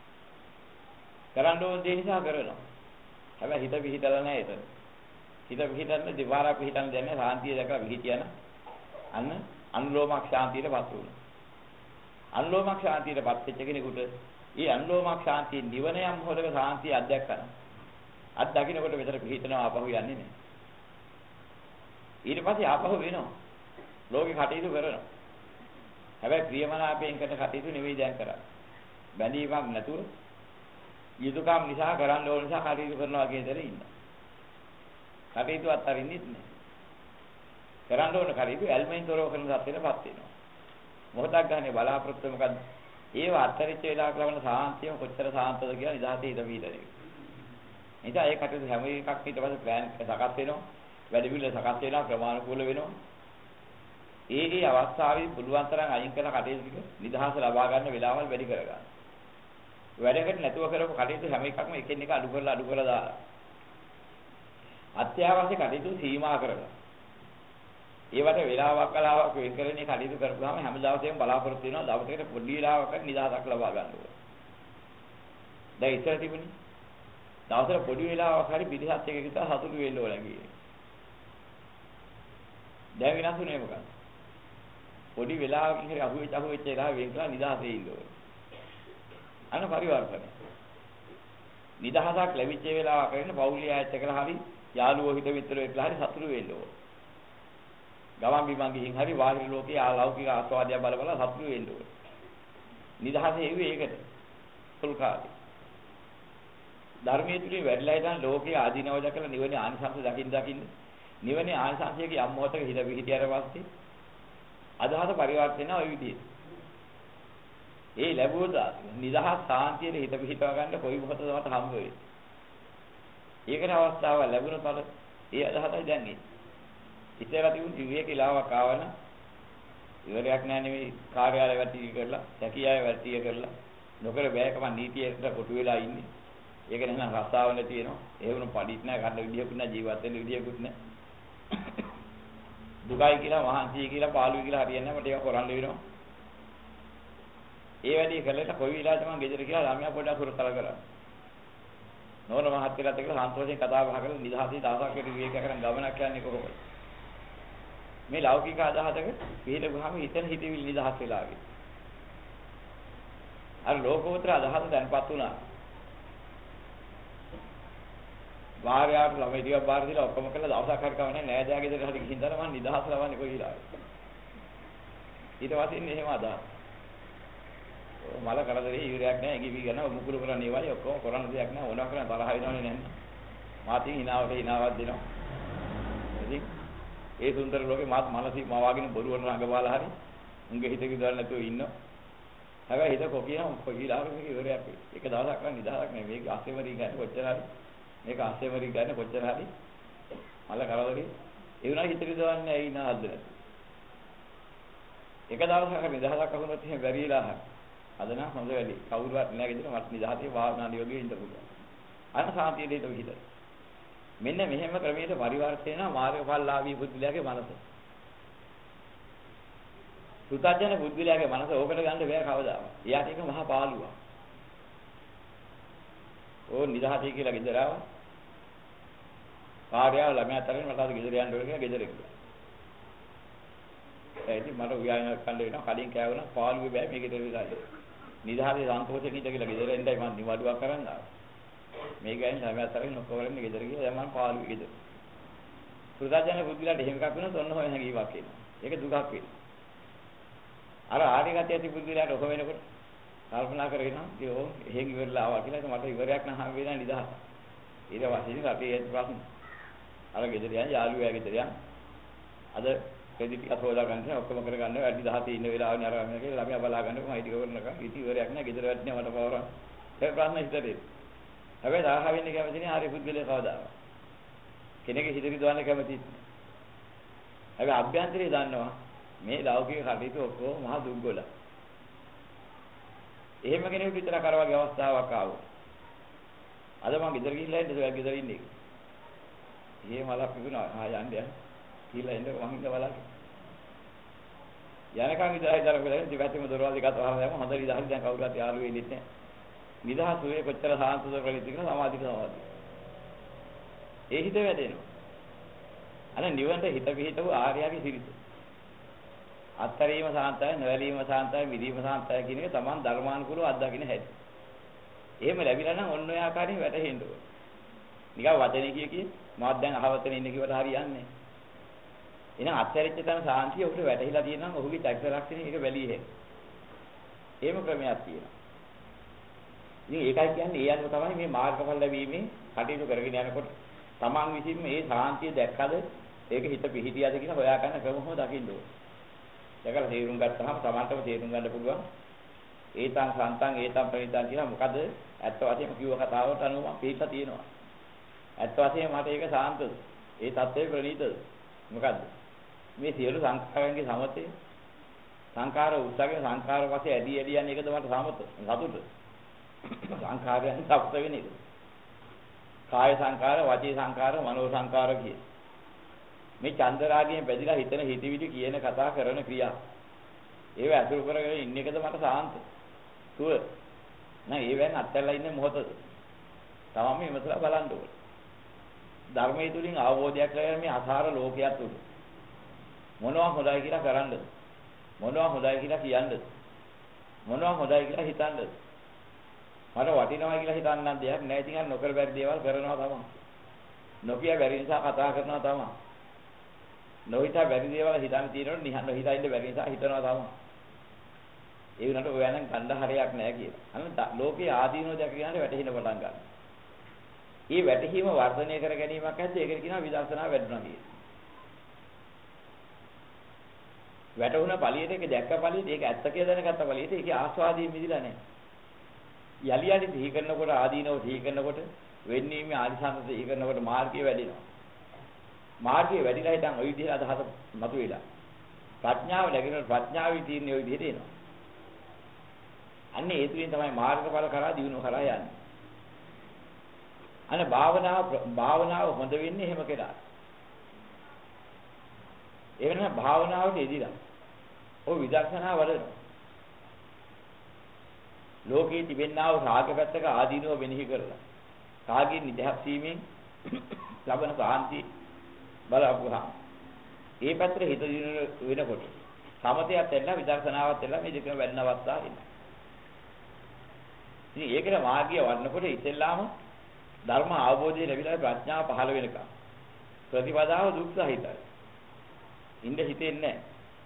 [SPEAKER 1] කරන්න ඕන දේ නිසා කරනවා. හැබැයි හිත පිහිටලා නැහැ එතන. හිත පිහිටන්න දෙපාරක් පිහිටන්න දෙන්නේ සාන්තිය දැකලා පිහිටියන අන්න අනුලෝමක් ශාන්තියටපත් වුණා. අනුලෝමක් ශාන්තියටපත් වෙච්ච කෙනෙකුට ඊ අනුලෝමක් ශාන්තිය නිවන යම් හොදක සාන්තිය අධ්‍යක්ෂන. අත් දකින්නකොට විතර පිහිටනවා ආපහු යන්නේ නැහැ. ඊට පස්සේ ආපහු වෙනවා. ලෝකේ කටයුතු කරනවා. හැබැයි ප්‍රියමනාපයෙන් කරන කටයුතු නෙවෙයි දැන් කරන්නේ. බැඳීමක් නැතුව යුතුයකම් නිසා කරන්න ඕන නිසා කටයුතු කරනවා කියන දේ ඉන්නවා. කටයුතු අත්තරින්නෙත් නෑ. කරන්න ඕන කටයුතු ඇල්මෙන් තොරව කරන සත්‍යෙටපත් වෙනවා. මොහොතක් ගන්න බලාපොරොත්තු මොකද්ද? ඒව අත්තරිච්ච වෙලාවක ලබන සාන්තියම කොච්චර සාන්තද කියලා නිදහසේ ඉඳ පිටරේ. එනිසා ඒ කටයුතු හැම එකක් ඊට පස්සේ ප්ලෑන් සකස් වෙනවා. වැඩි පිළිවෙල සකස් වෙනවා ක්‍රමානුකූල වෙනවා. ඒ ඒ අවස්ථාවේ පුළුවන් තරම් අයින් කරන කටයුතු ටික නිදහස ලබා ගන්න වෙලාවල් වැඩි කර ගන්න. වැඩකට නැතුව කරපු කටයුතු හැම එකක්ම එකින් එක අඩු කරලා අඩු කරලා දාලා. අත්‍යවශ්‍ය කටයුතු සීමා කරගන්න. ඒවට වෙලාවක් කලාවක් වෙන් කරන්නේ කටයුතු කරපුවාම හැම දවසෙම බලාපොරොත්තු වෙනවා දවසකට පොඩි වෙලාවක නිදහසක් ලබා ගන්න ඕනේ. දැන් ඉස්සර තිබුණේ දවසට පොඩි වෙලාවක් හරි පිළිසත් එක එක සතුටු වෙන්න ඕන කියන්නේ. දැන් වෙනස්ුනේ මොකක්ද? පොඩි වෙලාවකින් හරි අහුවෙච්ච අහුවෙච්ච වෙලාව වෙන් කරලා නිදහසේ ඉන්න ඕනේ. අන්න පරිවර්තනය. නිදහසක් ලැබිච්ච වෙලාවක වෙන පෞලිය ඇත් එකලා හරි යාළුවෝ හිත මිත්‍රයෝ එක්කලා හරි සතුටු වෙන්න ඕනේ. ගමන් බිමන් ගිහින් හරි බාහිර ලෝකයේ ආලෞකික ආස්වාදය බල බල සතුටු වෙන්න ඕනේ. නිදහසේ එව්වේ ඒකට. සුල් කාලේ. ධර්මයේ තුලින් වැඩිලා හිටන් ලෝකයේ ආදීනව දැකලා නිවනේ ආනිසංස දකින්න දකින්න නිවනේ ආනිසංසයේ යම් මොහොතක හිත පිහිටියට පස්සේ අදහස පරිවර්තන වෙනවා ওই විදිහට. ඒ ලැබුවොත් නිදහස් සාන්තියේ හිත පිහිටව ගන්න කොයි මොහොතද මට හම්බ වෙන්නේ. ඒකේ අවස්ථාව ලැබුණොත් අර ඒ අදහසයි දැන් ඉන්නේ. ඉතලා තිබුණ විවේක ඉලාවක් ආවන ඉවරයක් නෑ නෙවෙයි කාර්යාලය වැටි කරලා, සැකියාවේ වැටි කරලා නොකර බෑකම නීතියට කොටු වෙලා ඉන්නේ. ඒක නේනම් රස්සාව නැති වෙනවා. ඒ වුණ පඩිත් නෑ, ගන්න විදියකුත් නෑ, ජීවත් වෙන්න විදියකුත් නෑ. දුකයි කියලා, මහන්සිය කියලා, පාළුයි කියලා හරියන්නේ නැහැ. මට ඒක කරන්න වෙනවා. ඒ වැඩේ කළාට කොයි වෙලාවද මම ගෙදර කියලා ළමයා පොඩ්ඩක් හුරුතල කරා. නෝන මහත්තයලාත් එක්ක සන්තෝෂයෙන් කතා බහ කරලා නිදහසේ දවසක් විවේක කරන් ගමනක් යන්නේ කොහොමද? මේ ලෞකික අදහසක පිළිගුවාම හිතන හිතවිලි නිදහස් වෙලා වගේ. අර ලෝකෝත්තර අදහස දැන්පත් වුණා. භාර්යාවට ළමයි ටිකක් බාර දීලා ඔක්කොම කළා දවසක් හරි කවන්නේ නෑ නෑදෑ ගෙදර හරි ගිහින් දාලා මම නිදහස් ලබන්නේ කොයි වෙලාවෙ. ඊට පස්සේ ඉන්නේ එහෙම අදහස්. මල කරදරේ ඉවරයක් නෑ ඉඟි ගන්නවා මුකුළු කරන්නේ වයි ඔක්කොම කරන්න දෙයක් නෑ ඕනවා කරන තරහ වෙනවනේ නැහැ. මාතින් hinaවට hinaවක් දෙනවා. ඉතින් ඒ සුන්දර ලෝකේ මාත් මනසි මවාගෙන බොරුවන රඟපාලා හරි උන්ගේ හිත කිදවල නැතුව ඉන්නවා. හැබැයි හිත කොකියන කොකිලාව මේක ඉවරයක් වෙයි. එක දවසක් නම් නිදහසක් නෙමෙයි මේක අසෙමරි ගන්න කොච්චර හරි මේක අසෙමරි ගන්න කොච්චර හරි මල කරදරේ ඒ වුණා හිත කිදවන්නේ ඇයි නාද්ද නැති. එක දවසක් හරි නිදහසක් අහුනොත් එහෙම බැරිලා හරි අද නම් හොඳ වැඩි. කවුරුවත් නැහැ ගෙදර මට නිදහසේ භාවනා නියෝගයේ ඉන්න පුළුවන්. අන්න සාන්තියේ දෙත විහිද. මෙන්න මෙහෙම ක්‍රමයකට පරිවර්තන වෙනවා මාර්ගඵලලාභී බුද්ධිලයාගේ මනස. සුතජන බුද්ධිලයාගේ මනස ඕකට ගන්න බෑ කවදාවත්. එයාට ඒක මහා පාළුවක්. ඕ නිදහසේ කියලා ගෙදර ආවා. කාර්යාව ළමයා අතරින් මට අද ගෙදර යන්න ඕනේ කියලා ගෙදර ගියා. ඒ ඉතින් මට උයන කන්න වෙනවා කලින් කෑවුණා පාළුවේ බෑ මේකේ දෙවිලා. නිදහසේ සන්තෝෂෙ නිද කියලා ගෙදර එන්නයි මම නිවඩුවක් කරන් ආවා. මේ ගෑනි හැමදාම අතරින් ඔක්කොම ගෙදර ගියා දැන් මම පාළුවේ ගෙදර. පුරුදාජන බුද්ධිලාට එහෙම එකක් වෙනොත් ඔන්න හොය හැංගීමක් එනවා. ඒක දුකක් වෙනවා. අර ආර්ය ගතිය ඇති බුද්ධිලාට ඔහ වෙනකොට කල්පනා කරගෙන ඉතින් එහෙන් ඉවරලා ආවා කියලා මට ඉවරයක් නම් වෙලා නිදහස. ඊට පස්සේ අපි ඒ ප්‍රශ්න අර ගෙදර යන යාළුවා ගෙදර යන අද රෙදි ටික හොදා ගන්න ඔක්කොම කරගන්න වැඩි දහසේ ඉන්න වෙලාවනේ අර මම කියලා ළමයා බලා ගන්නකො මම ටික කරනකම් ඉති ඉවරයක් නෑ ගෙදර වැඩිනේ මට පවරන ඒ ප්‍රශ්න හිතේ හැබැයි තරහ වෙන්නේ කැමති නෑ ආරි පුද්ගලයා කවදාවත් කෙනෙක් හිත රිදවන්න කැමති හැබැයි අභ්‍යන්තරේ දන්නවා මේ ලෞකික කටයුතු ඔක්කොම මහා දුක්ගොල එහෙම කෙනෙකුට විතර කරවගේ අවස්ථාවක් ආවොත් අද මම ගෙදර ගිහිල්ලා ඉන්නේ ගෙදර ඉන්නේ ඊයේ මලක් පිපුණා ආ යන්න යන්න කියලා එන්න මම ඉඳ බලන්න යනකම් ඉඳලා ඉඳලා කියලා දෙපැත්තෙම දොරවල් දෙකත් වහලා දැම්ම හොඳ ඉඳලා දැන් කවුරුත් යාළු වෙන්නේ නැහැ නිදහස් වේ කොච්චර සාන්තද කියලා ඉතින් සමාධික සමාධිය ඒ හිත වැඩෙනවා අනේ නිවන්ට හිත පිහිටව ආර්යයාගේ සිරිත අත්තරීම සාන්තයි නොවැළීම සාන්තයි විදීම සාන්තයි කියන එක Taman ධර්මානුකූලව අත්දකින්න හැටි එහෙම ලැබිලා නම් ඔන්න ඔය ආකාරයෙන් වැටහෙන්න ඕන නිකන් වචනේ කිය කිය මාත් දැන් අහවතන ඉන්නේ කිව්වට හරියන්නේ එහෙනම් අත්හැරිච්ච තැන සාන්තිය උඩ වැටහිලා තියෙනවා ඔහුගේ චෛත්‍ය ලක්ෂණය ඒක වැළියෙ හැ. එහෙම ක්‍රමයක් තියෙනවා. ඉතින් ඒකයි කියන්නේ ඒ අනුව තමයි මේ මාර්ගඵල ලැබීමේ කටයුතු කරගෙන යනකොට තමන් විසින් මේ සාන්තිය දැක්කද ඒක හිත පිහිටියද කියලා හොයා ගන්න ක්‍රම හොම දකින්න ඕනේ. දැකලා තේරුම් ගත්තාම තමන්ටම තේරුම් ගන්න පුළුවන්. ඒතං සන්තං ඒතං ප්‍රණිතං කියලා මොකද ඇත්ත වශයෙන්ම කිව්ව කතාවට අනුව මම පිළිපදිලා තියෙනවා. ඇත්ත වශයෙන්ම මට ඒක සාන්තද. ඒ தත්ත්වය ප්‍රණීතද. මොකද්ද? මේ සියලු සංස්කාරයන්ගේ සමතේ සංඛාර උත්සාහයෙන් සංඛාර වශයෙන් ඇදී ඇදී යන එකද මට සමත සතුට සංඛාරයන් සප්ත වෙන එක කාය සංඛාර වාචී සංඛාර මනෝ සංඛාර කිය මේ චන්දරාගයෙන් බැඳිලා හිතන හිතවිලි කියන කතා කරන ක්‍රියා ඒව අතුරු කරගෙන ඉන්න එකද මට සාන්ත සුව නෑ ඒවෙන් අත්හැරලා ඉන්නේ මොහොතද තමම මේවතලා බලන්න ඕනේ ධර්මයේ තුලින් අවබෝධයක් ලැබෙන මේ අසාර ලෝකයක් තුල මොනවා හොඳයි කියලා කරන්නද මොනවා හොඳයි කියලා කියන්නද මොනවා හොඳයි කියලා හිතන්නද මට වටිනවා කියලා හිතන්නත් දෙයක් නැහැ ඉතින් අර නොකර බැරි දේවල් කරනවා තමයි නොකිය බැරි නිසා කතා කරනවා තමයි නොහිතා බැරි දේවල් හිතන්න තියෙනකොට නිහඬ නොහිතා ඉන්න බැරි නිසා හිතනවා තමයි ඒ වුණාට ඔය නම් ගන්න හරියක් නැහැ කියලා අන්න ලෝකයේ ආදීනෝ දැක ගන්නට වැටහින පටන් ගන්නවා මේ වැටහීම වර්ධනය කර ගැනීමක් ඇද්ද ඒකට කියනවා විදර්ශනා වැඩුණා කියලා වැටුණ ඵලියට ඒක දැක්ක ඵලියට ඒක ඇත්ත කියලා දැනගත්ත ඵලියට ඒකේ ආස්වාදයෙන් මිදිලා නැහැ. යලි යලි සිහි කරනකොට ආදීනව සිහි කරනකොට වෙන්නීමේ ආනිසංස සිහි කරනකොට මාර්ගය වැඩිනවා. මාර්ගය වැඩිලා හිටන් ওই විදිහට අදහස මතුවෙලා. ප්‍රඥාව ලැබෙනකොට ප්‍රඥාවේ තියෙන ওই විදිහට එනවා. අන්නේ ඒ තුලින් තමයි මාර්ගඵල කරා දිනුව කරා යන්නේ. අනේ භාවනාව භාවනාව හොඳ වෙන්නේ එහෙම කියලා. ඒ වෙනම භාවනාවට යෙදිලා ඔය විදර්ශනා වඩනවා. ලෝකයේ තිබෙනා වූ රාග පැත්තක ආදීනව වෙනෙහි කරලා. කාගේ නිදහස් වීමෙන් ලබන සාන්තිය බලපුවා. ඒ පැත්තට හිත දින වෙනකොට සමතයත් එන්න විදර්ශනාවත් එන්න මේ දෙකම වැඩන අවස්ථාව ඉන්න. ඉතින් ඒකේ මාර්ගය වඩනකොට ඉතින්ලාම ධර්ම අවබෝධය ලැබිලා ප්‍රඥාව පහළ වෙනකම් ප්‍රතිපදාව දුක් සහිතයි. ඉන්න හිතෙන්නේ නැහැ.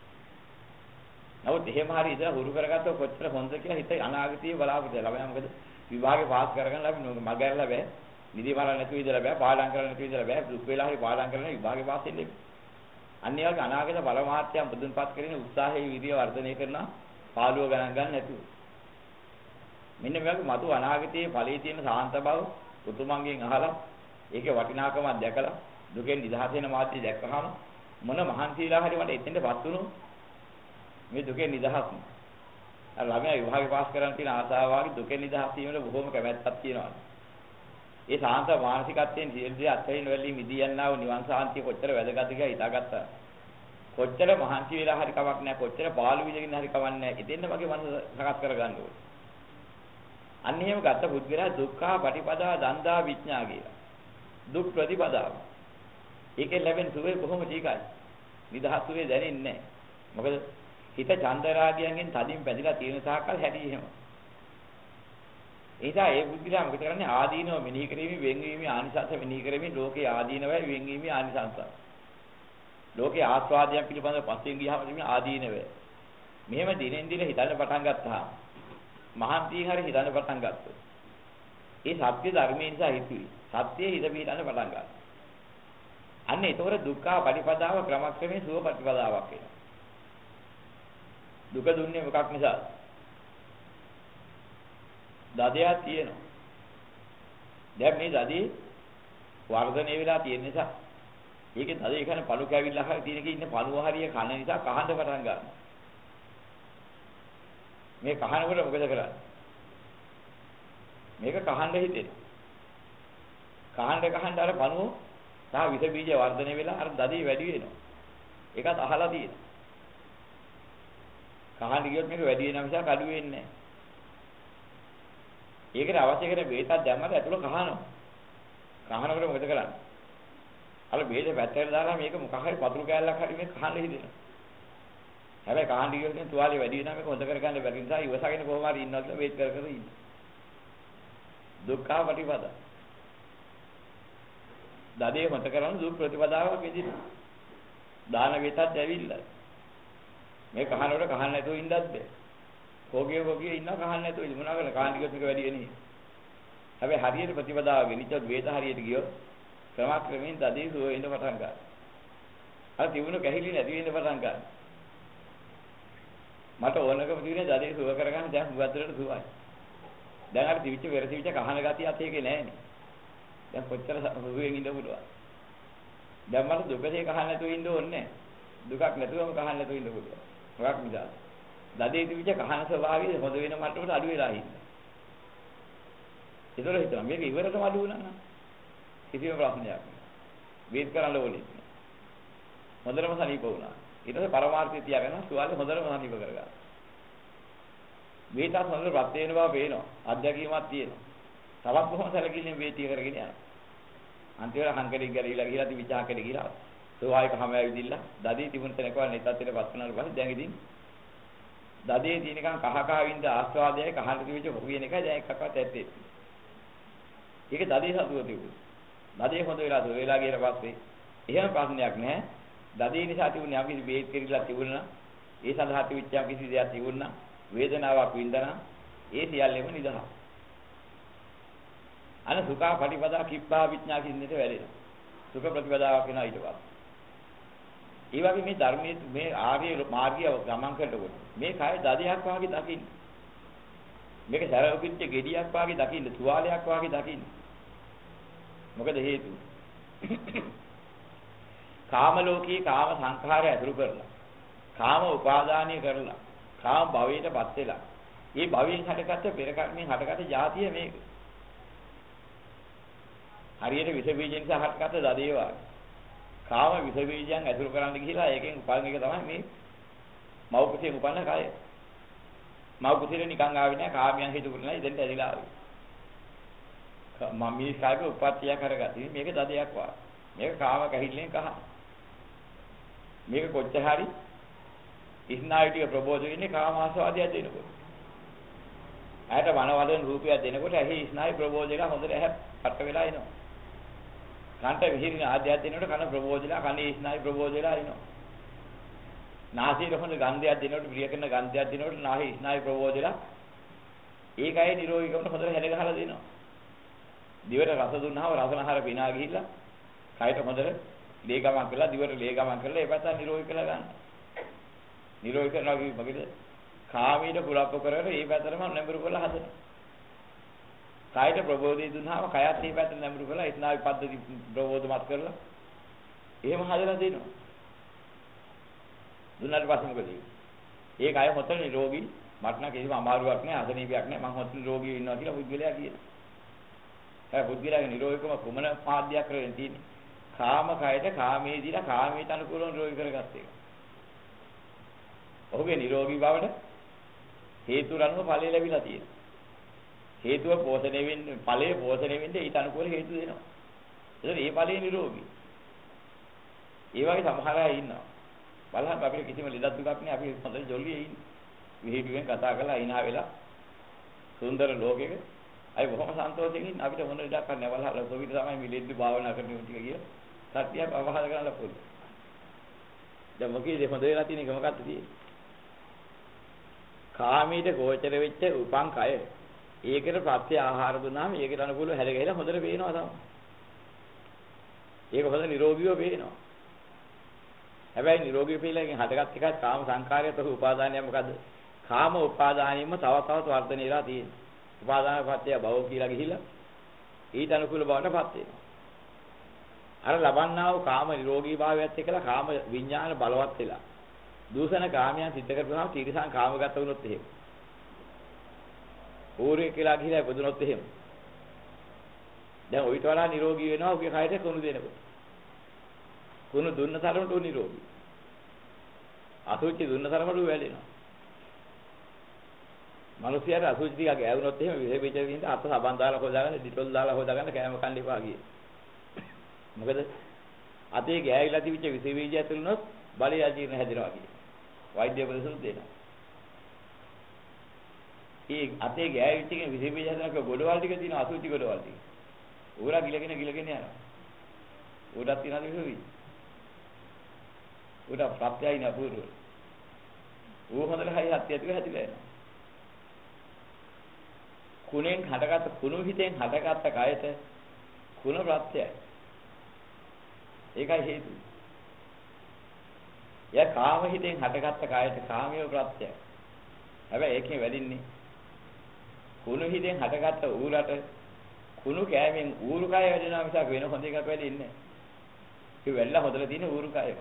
[SPEAKER 1] නමුත් එහෙම හරි ඉතලා හුරු කරගත්තොත් කොච්චර හොඳ කියලා හිත අනාගතයේ බලාපොරොත්තු වෙලා. ළමයා මොකද විභාගේ පාස් කරගන්න ලැබි මගහැරලා බෑ. නිදි මරන්න නැතුව ඉඳලා බෑ. පාඩම් කරන්න නැතුව ඉඳලා බෑ. දුක් වෙලා හරි පාඩම් කරලා විභාගේ පාස් වෙන්නේ. අන්න ඒ වගේ අනාගත බලමාත්‍යම් බුදුන්පත් කරගෙන උත්සාහයේ විරිය වර්ධනය කරනවා. පාළුව ගණන් ගන්න නැතුව. මෙන්න මේ වගේ මතු අනාගතයේ ඵලයේ තියෙන සාන්ත බව උතුමන්ගෙන් අහලා ඒකේ වටිනාකමක් දැකලා දුකෙන් නිදහස් වෙන මාර්ගය දැක්කහම මොන මහන්සියලා හරි මට එතෙන්ටපත් වුණොත් මේ දුකෙන් නිදහස් අර ළමයා විභාගේ පාස් කරන්න තියෙන ආසාව වගේ දුකෙන් නිදහස් වීමට බොහොම කැමැත්තක් තියෙනවා. ඒ සාන්ත මානසිකත්වයෙන් සියල්ලේ අත්හැරින වෙලී මිදී යනවා වූ නිවන් සාන්තිය කොච්චර වැදගත්ද කියලා හිතාගත්තා. කොච්චර මහන්සි වෙලා හරි කමක් නැහැ. කොච්චර පාළු විදගෙන හරි කමක් නැහැ. ඉතින් මගේ මනස සකස් කරගන්න ඕනේ. අන්න එහෙම ගත්ත පුද්ගලයා දුක්ඛා පටිපදා දන්දා විඥා කියලා. දුක් ප්‍රතිපදාව. ඒකෙන් ලැබෙන සුවේ කොහොම ටිකයි. නිදහස් සුවේ දැනෙන්නේ නැහැ. මොකද හිත චන්දරාගයෙන් තදින් බැඳිලා තියෙන තාක්කල් හැටි එහෙම. ඒසා ඒ බුද්ධිලා මොකද කරන්නේ ආදීනව මෙනෙහි කිරීමේ වෙන්වීමේ ආනිසංස මෙනෙහි කිරීමේ ලෝකේ ආදීනවයි වෙන්වීමේ ආනිසංස. ලෝකේ ආස්වාදයන් පිළිබඳව පස්යෙන් ගියාම මේ ආදීනව. මෙහෙම දිනෙන් දින හිතන්න පටන් ගත්තාම මහන්තියෙන් හරි හිතන්න පටන් ගත්තොත් ඒ සත්‍ය ධර්මයේ නිසා හිතුයි. සත්‍යයේ හිත පිළිගන්න පටන් ගන්නවා. අන්න ඒතකොට දුක්ඛ පටිපදාව ක්‍රමක්‍රමයෙන් සුව ප්‍රතිපදාවක් වෙනවා. දුක දුන්නේ මොකක් නිසාද? දදයක් තියෙනවා. දැන් මේ දදී වර්ධනය වෙලා තියෙන නිසා ඒකේ දදේ කියන්නේ පළු කැවිල්ලා හරි තියෙනකේ ඉන්න පණුව හරිය කන නිසා කහඳ පටන් ගන්නවා. මේ කහනකොට මොකද කරන්නේ? මේක කහන්න හිතෙනවා. කහන්න කහන්න අර පණුව තා විස බීජ වර්ධනය වෙලා අර දදී වැඩි වෙනවා. ඒකත් අහලා තියෙනවා. කහන්න ගියොත් මේක වැඩි වෙනවා මිසක් අඩු වෙන්නේ නැහැ. ඒකට අවශ්‍ය කරන බේතක් දැම්මම ඇතුළ කහනවා. කහනකොට මොකද කරන්නේ? අර බේත පැත්තට දාලා මේක මොකක් හරි පතුරු කෑල්ලක් හරි මේ කහන්න හිතෙනවා. හැබැයි කහන්න ගියොත් නේ තුවාලේ වැඩි වෙනවා මේක හොඳ කරගන්න බැරි නිසා ඉවසගෙන කොහොම හරි ඉන්නවා කියලා වේට් කර කර ඉන්න. දුක්ඛ පටිපදා. දදේ මත කරන දුක් ප්‍රතිපදාවක් විදිහට. දාන වේතත් ඇවිල්ලා. මේ කහනකොට කහන්න නැතුව ඉන්නත් බෑ. කෝකිය කෝකිය ඉන්නවා කහන්න නැතුව ඉන්න මොනවා කරන්නේ කහන්න ගියොත් මේක වැඩි වෙන්නේ. හැබැයි හරියට ප්‍රතිපදාව ගෙනිච්චොත් වේත හරියට ගියොත් ක්‍රමක්‍රමයෙන් දදේ සුව වෙන්න පටන් ගන්නවා. අර තිබුණු කැහිලි නැති වෙන්න පටන් ගන්නවා. මට ඕනකම තියෙන දදේ සුව කරගන්න දැන් හුඟක් සුවයි. දැන් අර තිවිච්ච වෙර තිවිච්ච කහන ගතියත් ඒකේ නැහැනේ. දැන් කොච්චර සුවෙන් ඉන්න පුළුවන්. දැන් මට දුකේ කහන්න නැතුව ඉන්න ඕනේ දුකක් නැතුවම කහන්න නැතුව ඉන්න පුළුවන්. මොකක් නිසාද? දදේ තිවිච්ච කහන ස්වභාවය හොඳ වෙන මට්ටමට අඩු වෙලා ඉන්න. ඒතර හිතනවා මේක ඉවරටම අඩු වුණා නම් කිසිම ප්‍රශ්නයක් නෑ. වේත් කරන්න ඕනේ නෑ. හොඳටම සනීප වුණා. ඊට පස්සේ පරමාර්ථය තියාගෙන සුවාලේ හොඳටම සනීප කරගන්න. වේතත් හොඳට ප්‍රත් වෙන බව පේනවා. අධ්‍යක්ීමක් තියෙනවා. තවත් කොහොම සැලකිල්ලෙන් වේතිය කරගෙන යනවා. අන්තිමට හංකඩේ ගිරවිලා ගිහලා තිබිච්ච හංකඩේ ගිහලා සෝවායි කහම ඇවිදින්න දදී තිබුණ තැනකවල් නෙතත් ඊට පස් වුණාට පස්සේ දැන් ඉතින් දදී තියෙනකන් කහ කහ වින්ද ආස්වාදයයි කහට තිබිච්ච හොවියන එකයි දැන් එකක්වත් ඇත්තේ. ඒක දදී සතුව තිබුණා. දදී හොඳ වෙලා දුර වෙලා ගියට පස්සේ එහෙම ප්‍රශ්නයක් නැහැ. දදී නිසා තිබුණේ අපි බේත් කිරිලා තිබුණා. ඒ සඳහා තිබිච්ච කිසි දෙයක් තිබුණා. වේදනාවක් වින්දනා ඒ සියල්ලම නිදහස්. අන සුඛා පටිපදා කිප්පා විඥා කින්නේට වැඩෙනවා. සුඛ ප්‍රතිපදාවක් වෙනවා ඊට පස්සේ. ඒ වගේ මේ ධර්මයේ මේ ආර්ය මාර්ගය ගමන් කරනකොට මේ කය දදයක් වාගේ දකින්න. මේක සරවකිච්ච ගෙඩියක් වාගේ දකින්න, තුවාලයක් වාගේ දකින්න. මොකද හේතුව? කාම ලෝකී කාම සංඛාරය අතුරු කරලා, කාම උපාදානිය කරලා, කාම භවයටපත් වෙලා. මේ භවයෙන් හටගත්ත පෙර කර්මයෙන් හටගත්ත જાතිය මේක. හරියට විස බීජ නිසා හටගත්ත දදේ වාගේ. කාම විස බීජයන් ඇතුළු කරන්න ගිහිලා ඒකෙන් උපන් එක තමයි මේ මව් කුසයෙන් උපන්න කය. මව් කුසෙට නිකන් ආවේ නෑ කාමයන් හේතු කරලා ඉතින් ඇදිලා ආවේ. මම මේ කාගේ උපත්තිය කරගත්තී මේක දදයක් වාගේ. මේක කාම කැහිල්ලෙන් කහ. මේක කොච්චර හරි ඉස්නායුටිය ප්‍රබෝධ වෙන්නේ කාම ආස්වාදයක් දෙනකොට. ඇයට වනවදන රූපයක් දෙනකොට ඇහි ඉස්නායු ප්‍රබෝධ වෙලා හොඳට ඇහැ පට වෙලා එනවා. කන්ට විහිරින ආද්‍යයක් දෙනකොට කන ප්‍රබෝධ වෙලා කනේ ඉස්නායු ප්‍රබෝධ වෙලා එනවා. නාසයේ හොඳ ගන්ධයක් දෙනකොට ප්‍රිය කරන ගන්ධයක් දෙනකොට නාහි ඉස්නායු ප්‍රබෝධ වෙලා ඒකයි නිරෝගීකම හොඳට හැල ගහලා දෙනවා. දිවට රස දුන්නාම රසනහර පිනා ගිහිල්ලා කයට හොඳට ලේ ගමන් කරලා දිවට ලේ ගමන් කරලා ඒ පැත්ත නිරෝගී කරලා ගන්න. නිරෝධ කරනවා කිව්ව මොකද? කාමීට පුලප්ප කරගෙන ඒ පැත්තටම නැඹුරු කරලා හදනවා. කායට ප්‍රබෝධය දුන්නාම කයත් මේ පැත්තට නැඹුරු කරලා ඉස්නාවි පද්ධති ප්‍රබෝධමත් කරලා එහෙම හදලා දෙනවා. දුන්නාට පස්සේ මොකද වෙන්නේ? ඒ කය හොතන නිරෝගී මට නම් කිසිම අමාරුවක් නැහැ අසනීපයක් නැහැ මම හොතන නිරෝගී ඉන්නවා කියලා පුද්ගලයා කියනවා. ඒ පුද්ගලයාගේ නිරෝගීකම කුමන මාධ්‍යයක් කරගෙන තියෙන්නේ? කාම කයට කාමයේ දීලා කාමයට අනුකූලව නිරෝගී කරගත්ත එක. ඔහුගේ නිරෝගී බවට හේතු රණුව ඵලය ලැබිලා තියෙනවා. හේතුව පෝෂණය වෙන්නේ ඵලයේ පෝෂණය වෙන්නේ ඊට අනුකූල හේතු දෙනවා. ඒතකොට මේ ඵලයේ නිරෝගී. ඒ වගේ සමහර අය ඉන්නවා. බලන්න අපිට කිසිම ලෙඩක් දුකක් නෑ අපි හොඳට ජොලියේ ඉන්නේ. විහිළුවෙන් කතා කරලා අයින්හා වෙලා සුන්දර ලෝකෙක අය බොහොම සන්තෝෂයෙන් ඉන්න අපිට මොන ලෙඩක් නැහැ බලහලා කොවිද තමයි මේ ලෙඩ භාවනා කරන ටික කිය. සත්‍යය අවහල කරලා පොඩි. දැන් මොකීද හොඳ වෙලා තියෙන එක මොකක්ද තියෙන්නේ? කාමීට ගෝචර වෙච්ච උපං කය. ඒකට ප්‍රත්‍ය ආහාර දුන්නාම ඒකට අනුකූලව හැද ගහලා හොඳට පේනවා තමයි. ඒක හොඳ නිරෝගීව පේනවා. හැබැයි නිරෝගී පේලකින් හටගත් එකයි කාම සංකාරයත් ඔහු උපාදානය මොකද්ද? කාම උපාදානියම තව තවත් වර්ධනය වෙලා තියෙනවා. උපාදාන ප්‍රත්‍ය භව කියලා ගිහිල්ලා ඊට අනුකූල බවටපත් වෙනවා. අර ලබන්නා වූ කාම නිරෝගී භාවයත් එක්කලා කාම විඥාන බලවත් වෙලා. දූෂණ කාමයන් සිද්ධ කරපුවාම තීරසං කාමගත වුණොත් එහෙම. ඕරේ කියලා ගිහිලා ඉපදුනොත් එහෙම. දැන් ඔయిత වඩා නිරෝගී වෙනවා ඔගේ කයට කුණු දෙනකොට. කුණු දුන්න තරමට උ නිරෝගී. අසුචි දුන්න තරමට උ වැළෙනවා. මිනිස්යාට අසුචි ටිකක් ගෑවුනොත් එහෙම විහෙ පිටේ වින්ද අත සබන් දාලා හොදාගන්න ඩිටෝල් දාලා හොදාගන්න කෑම කන්න එපා ගියේ. මොකද අතේ ගෑවිලා තිබිච්ච විස බීජ ඇතුළුනොත් බලය අජීර්ණ හැදෙනවා කියේ. වෛද්‍ය උපදෙස් දෙනවා. ඒ අතේ ගෑවිච්ච එකේ විස බීජ හැදෙනක ගොඩවල් ටික තියෙන අසුචි ගොඩවල් ටික. ඌරා ගිලගෙන ගිලගෙන යනවා. ඌරක් තියනද විස බීජ? ඌට ප්‍රත්‍යයි නපුරු. ඌ හොඳට හයි හත්තියක් හැදිලා යනවා. කුණෙන් හටගත්ත කුණු හිතෙන් හටගත්ත කයට කුණ ප්‍රත්‍යයයි. ඒකයි හේතුව. යා කාම හිතෙන් හටගත්ත කයට කාමිය ප්‍රත්‍යයයි. හැබැයි ඒකෙන් වැඩින්නේ කුණු හිතෙන් හටගත්ත ඌරට කුණු කෑමෙන් ඌරු කය වැඩෙනවා මිසක් වෙන හොඳ එකක් වැඩින්නේ නැහැ. ඒ වෙල්ලා හොදලා තියෙන ඌරු කය.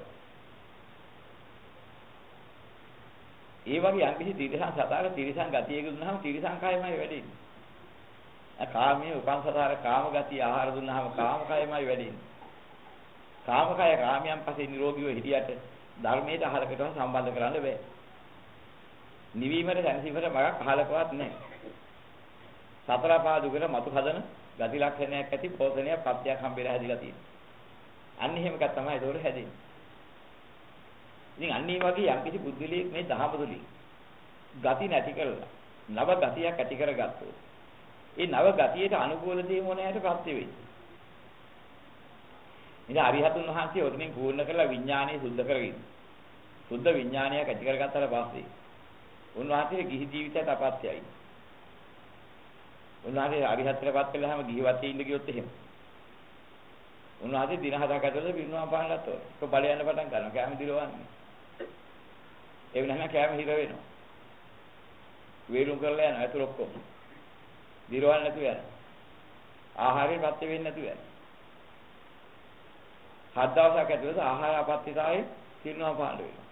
[SPEAKER 1] ඒ වගේ යම්කිසි තිරසං සතාර තිරසං ගතියක දුන්නාම තිරසං කයමයි වැඩෙන්නේ. කාමයේ උපන් සතාර කාම ගතිය ආහාර දුන්නාම කාම කයමයි වැඩෙන්නේ. කාමකය කාමයන් පස්සේ නිරෝගීව හිටියට ධර්මයට අහලකට සම්බන්ධ කරන්න බෑ. නිවීමට දැනසීමට මගක් අහලකවත් නැහැ. සතර පාදුකර මතු හදන ගති ලක්ෂණයක් ඇති පෝෂණයක් පත්‍යක් හම්බෙලා හැදිලා තියෙනවා. අන්න එහෙම එකක් තමයි ඒක හැදෙන්නේ. ඉතින් අන්න ඒ වගේ යම්කිසි බුද්ධිලියක් මේ දහමදුලි ගති නැති කරලා නව ගතියක් ඇති කරගත්තොත් ඒ නව ගතියට අනුකූල දේ මොනෑට ප්‍රත්‍ය වෙයි. ඉතින් අරිහතුන් වහන්සේ ඔතනින් පූර්ණ කරලා විඥානය සුද්ධ කරගෙන සුද්ධ විඥානයක් ඇති කරගත්තාට පස්සේ උන්වහන්සේ ගිහි ජීවිතයට අපත්‍යයි. උන්වහන්සේ අරිහත්ත්වයටපත් කළාම ගිහිවත් ඉන්න ගියොත් එහෙම. උන්වහන්සේ දින හතක් ඇතුළත පිරිනුවම් පාන්නත් ඕන. ඒක බලය යන පටන් ගන්නවා. කැම දිරවන්නේ. ඒ වෙනහම කැම හිර වෙනවා. වේලුම් කරලා යනවා ඇතුළ ඔක්කොම. දිරවන්නේ නැතුව යනවා. ආහාරයෙන් පත්‍ය වෙන්නේ නැතුව යනවා. හත් දවසක් ඇතුළත ආහාර අපත්‍යතාවයේ පිරිනුවම් පාන්න වෙනවා.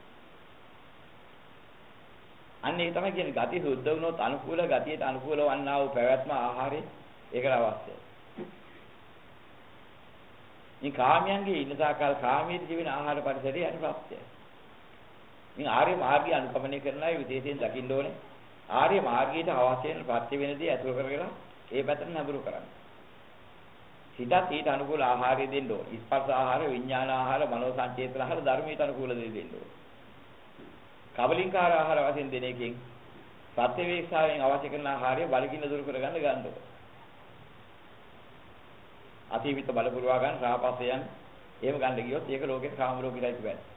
[SPEAKER 1] අන්න ඒක තමයි කියන්නේ ගති සුද්ධ වුණොත් අනුකූල ගතියට අනුකූල වන්නා වූ පැවැත්ම ආහාරය ඒකට අවශ්‍යයි. මේ කාමයන්ගේ ඉන්නසාකල් කාමයේ ජීවන ආහාර පරිසරය අනිවාර්යයි. මේ ආර්ය මාර්ගය අනුගමනය කරන අය විශේෂයෙන් දකින්න ඕනේ. ආර්ය මාර්ගයට අවශ්‍ය වෙන ප්‍රත්‍ය වෙන දේ අතුරු කරගෙන ඒ පැත්තට නඹුරු කරන්න. හිතත් ඊට අනුකූල ආහාරය දෙන්න ඕනේ. ස්පර්ශ ආහාර, විඥාන ආහාර, මනෝ සංචේතන ආහාර ධර්මයට අනුකූල දේ දෙන්න ඕනේ. කබලින්කාර ආහාර වශයෙන් දෙන එකෙන් ප්‍රතිවේක්ෂාවෙන් අවශ්‍ය කරන ආහාරය බලකින් දුරු කරගන්න ගන්න ඕනේ. අතීවිත බල පුරවා ගන්න රාපසයන් එහෙම ගන්න ගියොත් ඒක ලෝකේ කාම රෝගීලා ඉති බෑ.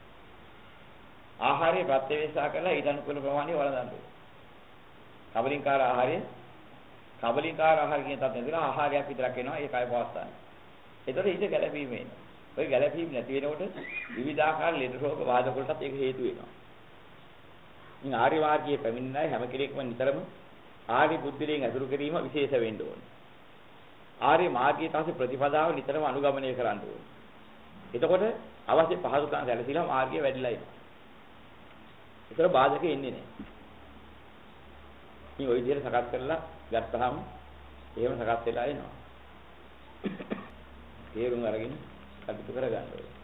[SPEAKER 1] ආහාරය ප්‍රතිවේක්ෂා කරලා ඊට අනුකූල ප්‍රමාණය වළඳන්න ඕනේ. කබලින්කාර ආහාරය කබලින්කාර ආහාර කියන තත් නෙදලා ආහාරයක් විතරක් එනවා ඒකයි පවස්සන්නේ. ඒතකොට ඊට ගැළපීම එනවා. ඔය ගැළපීම නැති වෙනකොට විවිධාකාර ලෙඩ රෝග වාද වලටත් ඒක හේතු වෙනවා. ඉතින් ආර්ය මාර්ගයේ පැමිණෙනයි හැම කෙනෙක්ම නිතරම ආර්ය බුද්ධියෙන් අසුරු කිරීම විශේෂ වෙන්න ඕනේ. ආර්ය මාර්ගයේ තවසේ ප්‍රතිපදාව නිතරම අනුගමනය කරන්න ඕනේ. එතකොට අවශ්‍ය පහසුකම් සැලසීලා මාර්ගය වැඩිලා එනවා. ඒතර බාධක එන්නේ නැහැ. මේ ওই විදිහට සකස් කරලා ගත්තාම එහෙම සකස් වෙලා එනවා. තේරුම් අරගෙන කටයුතු කරගන්න ඕනේ.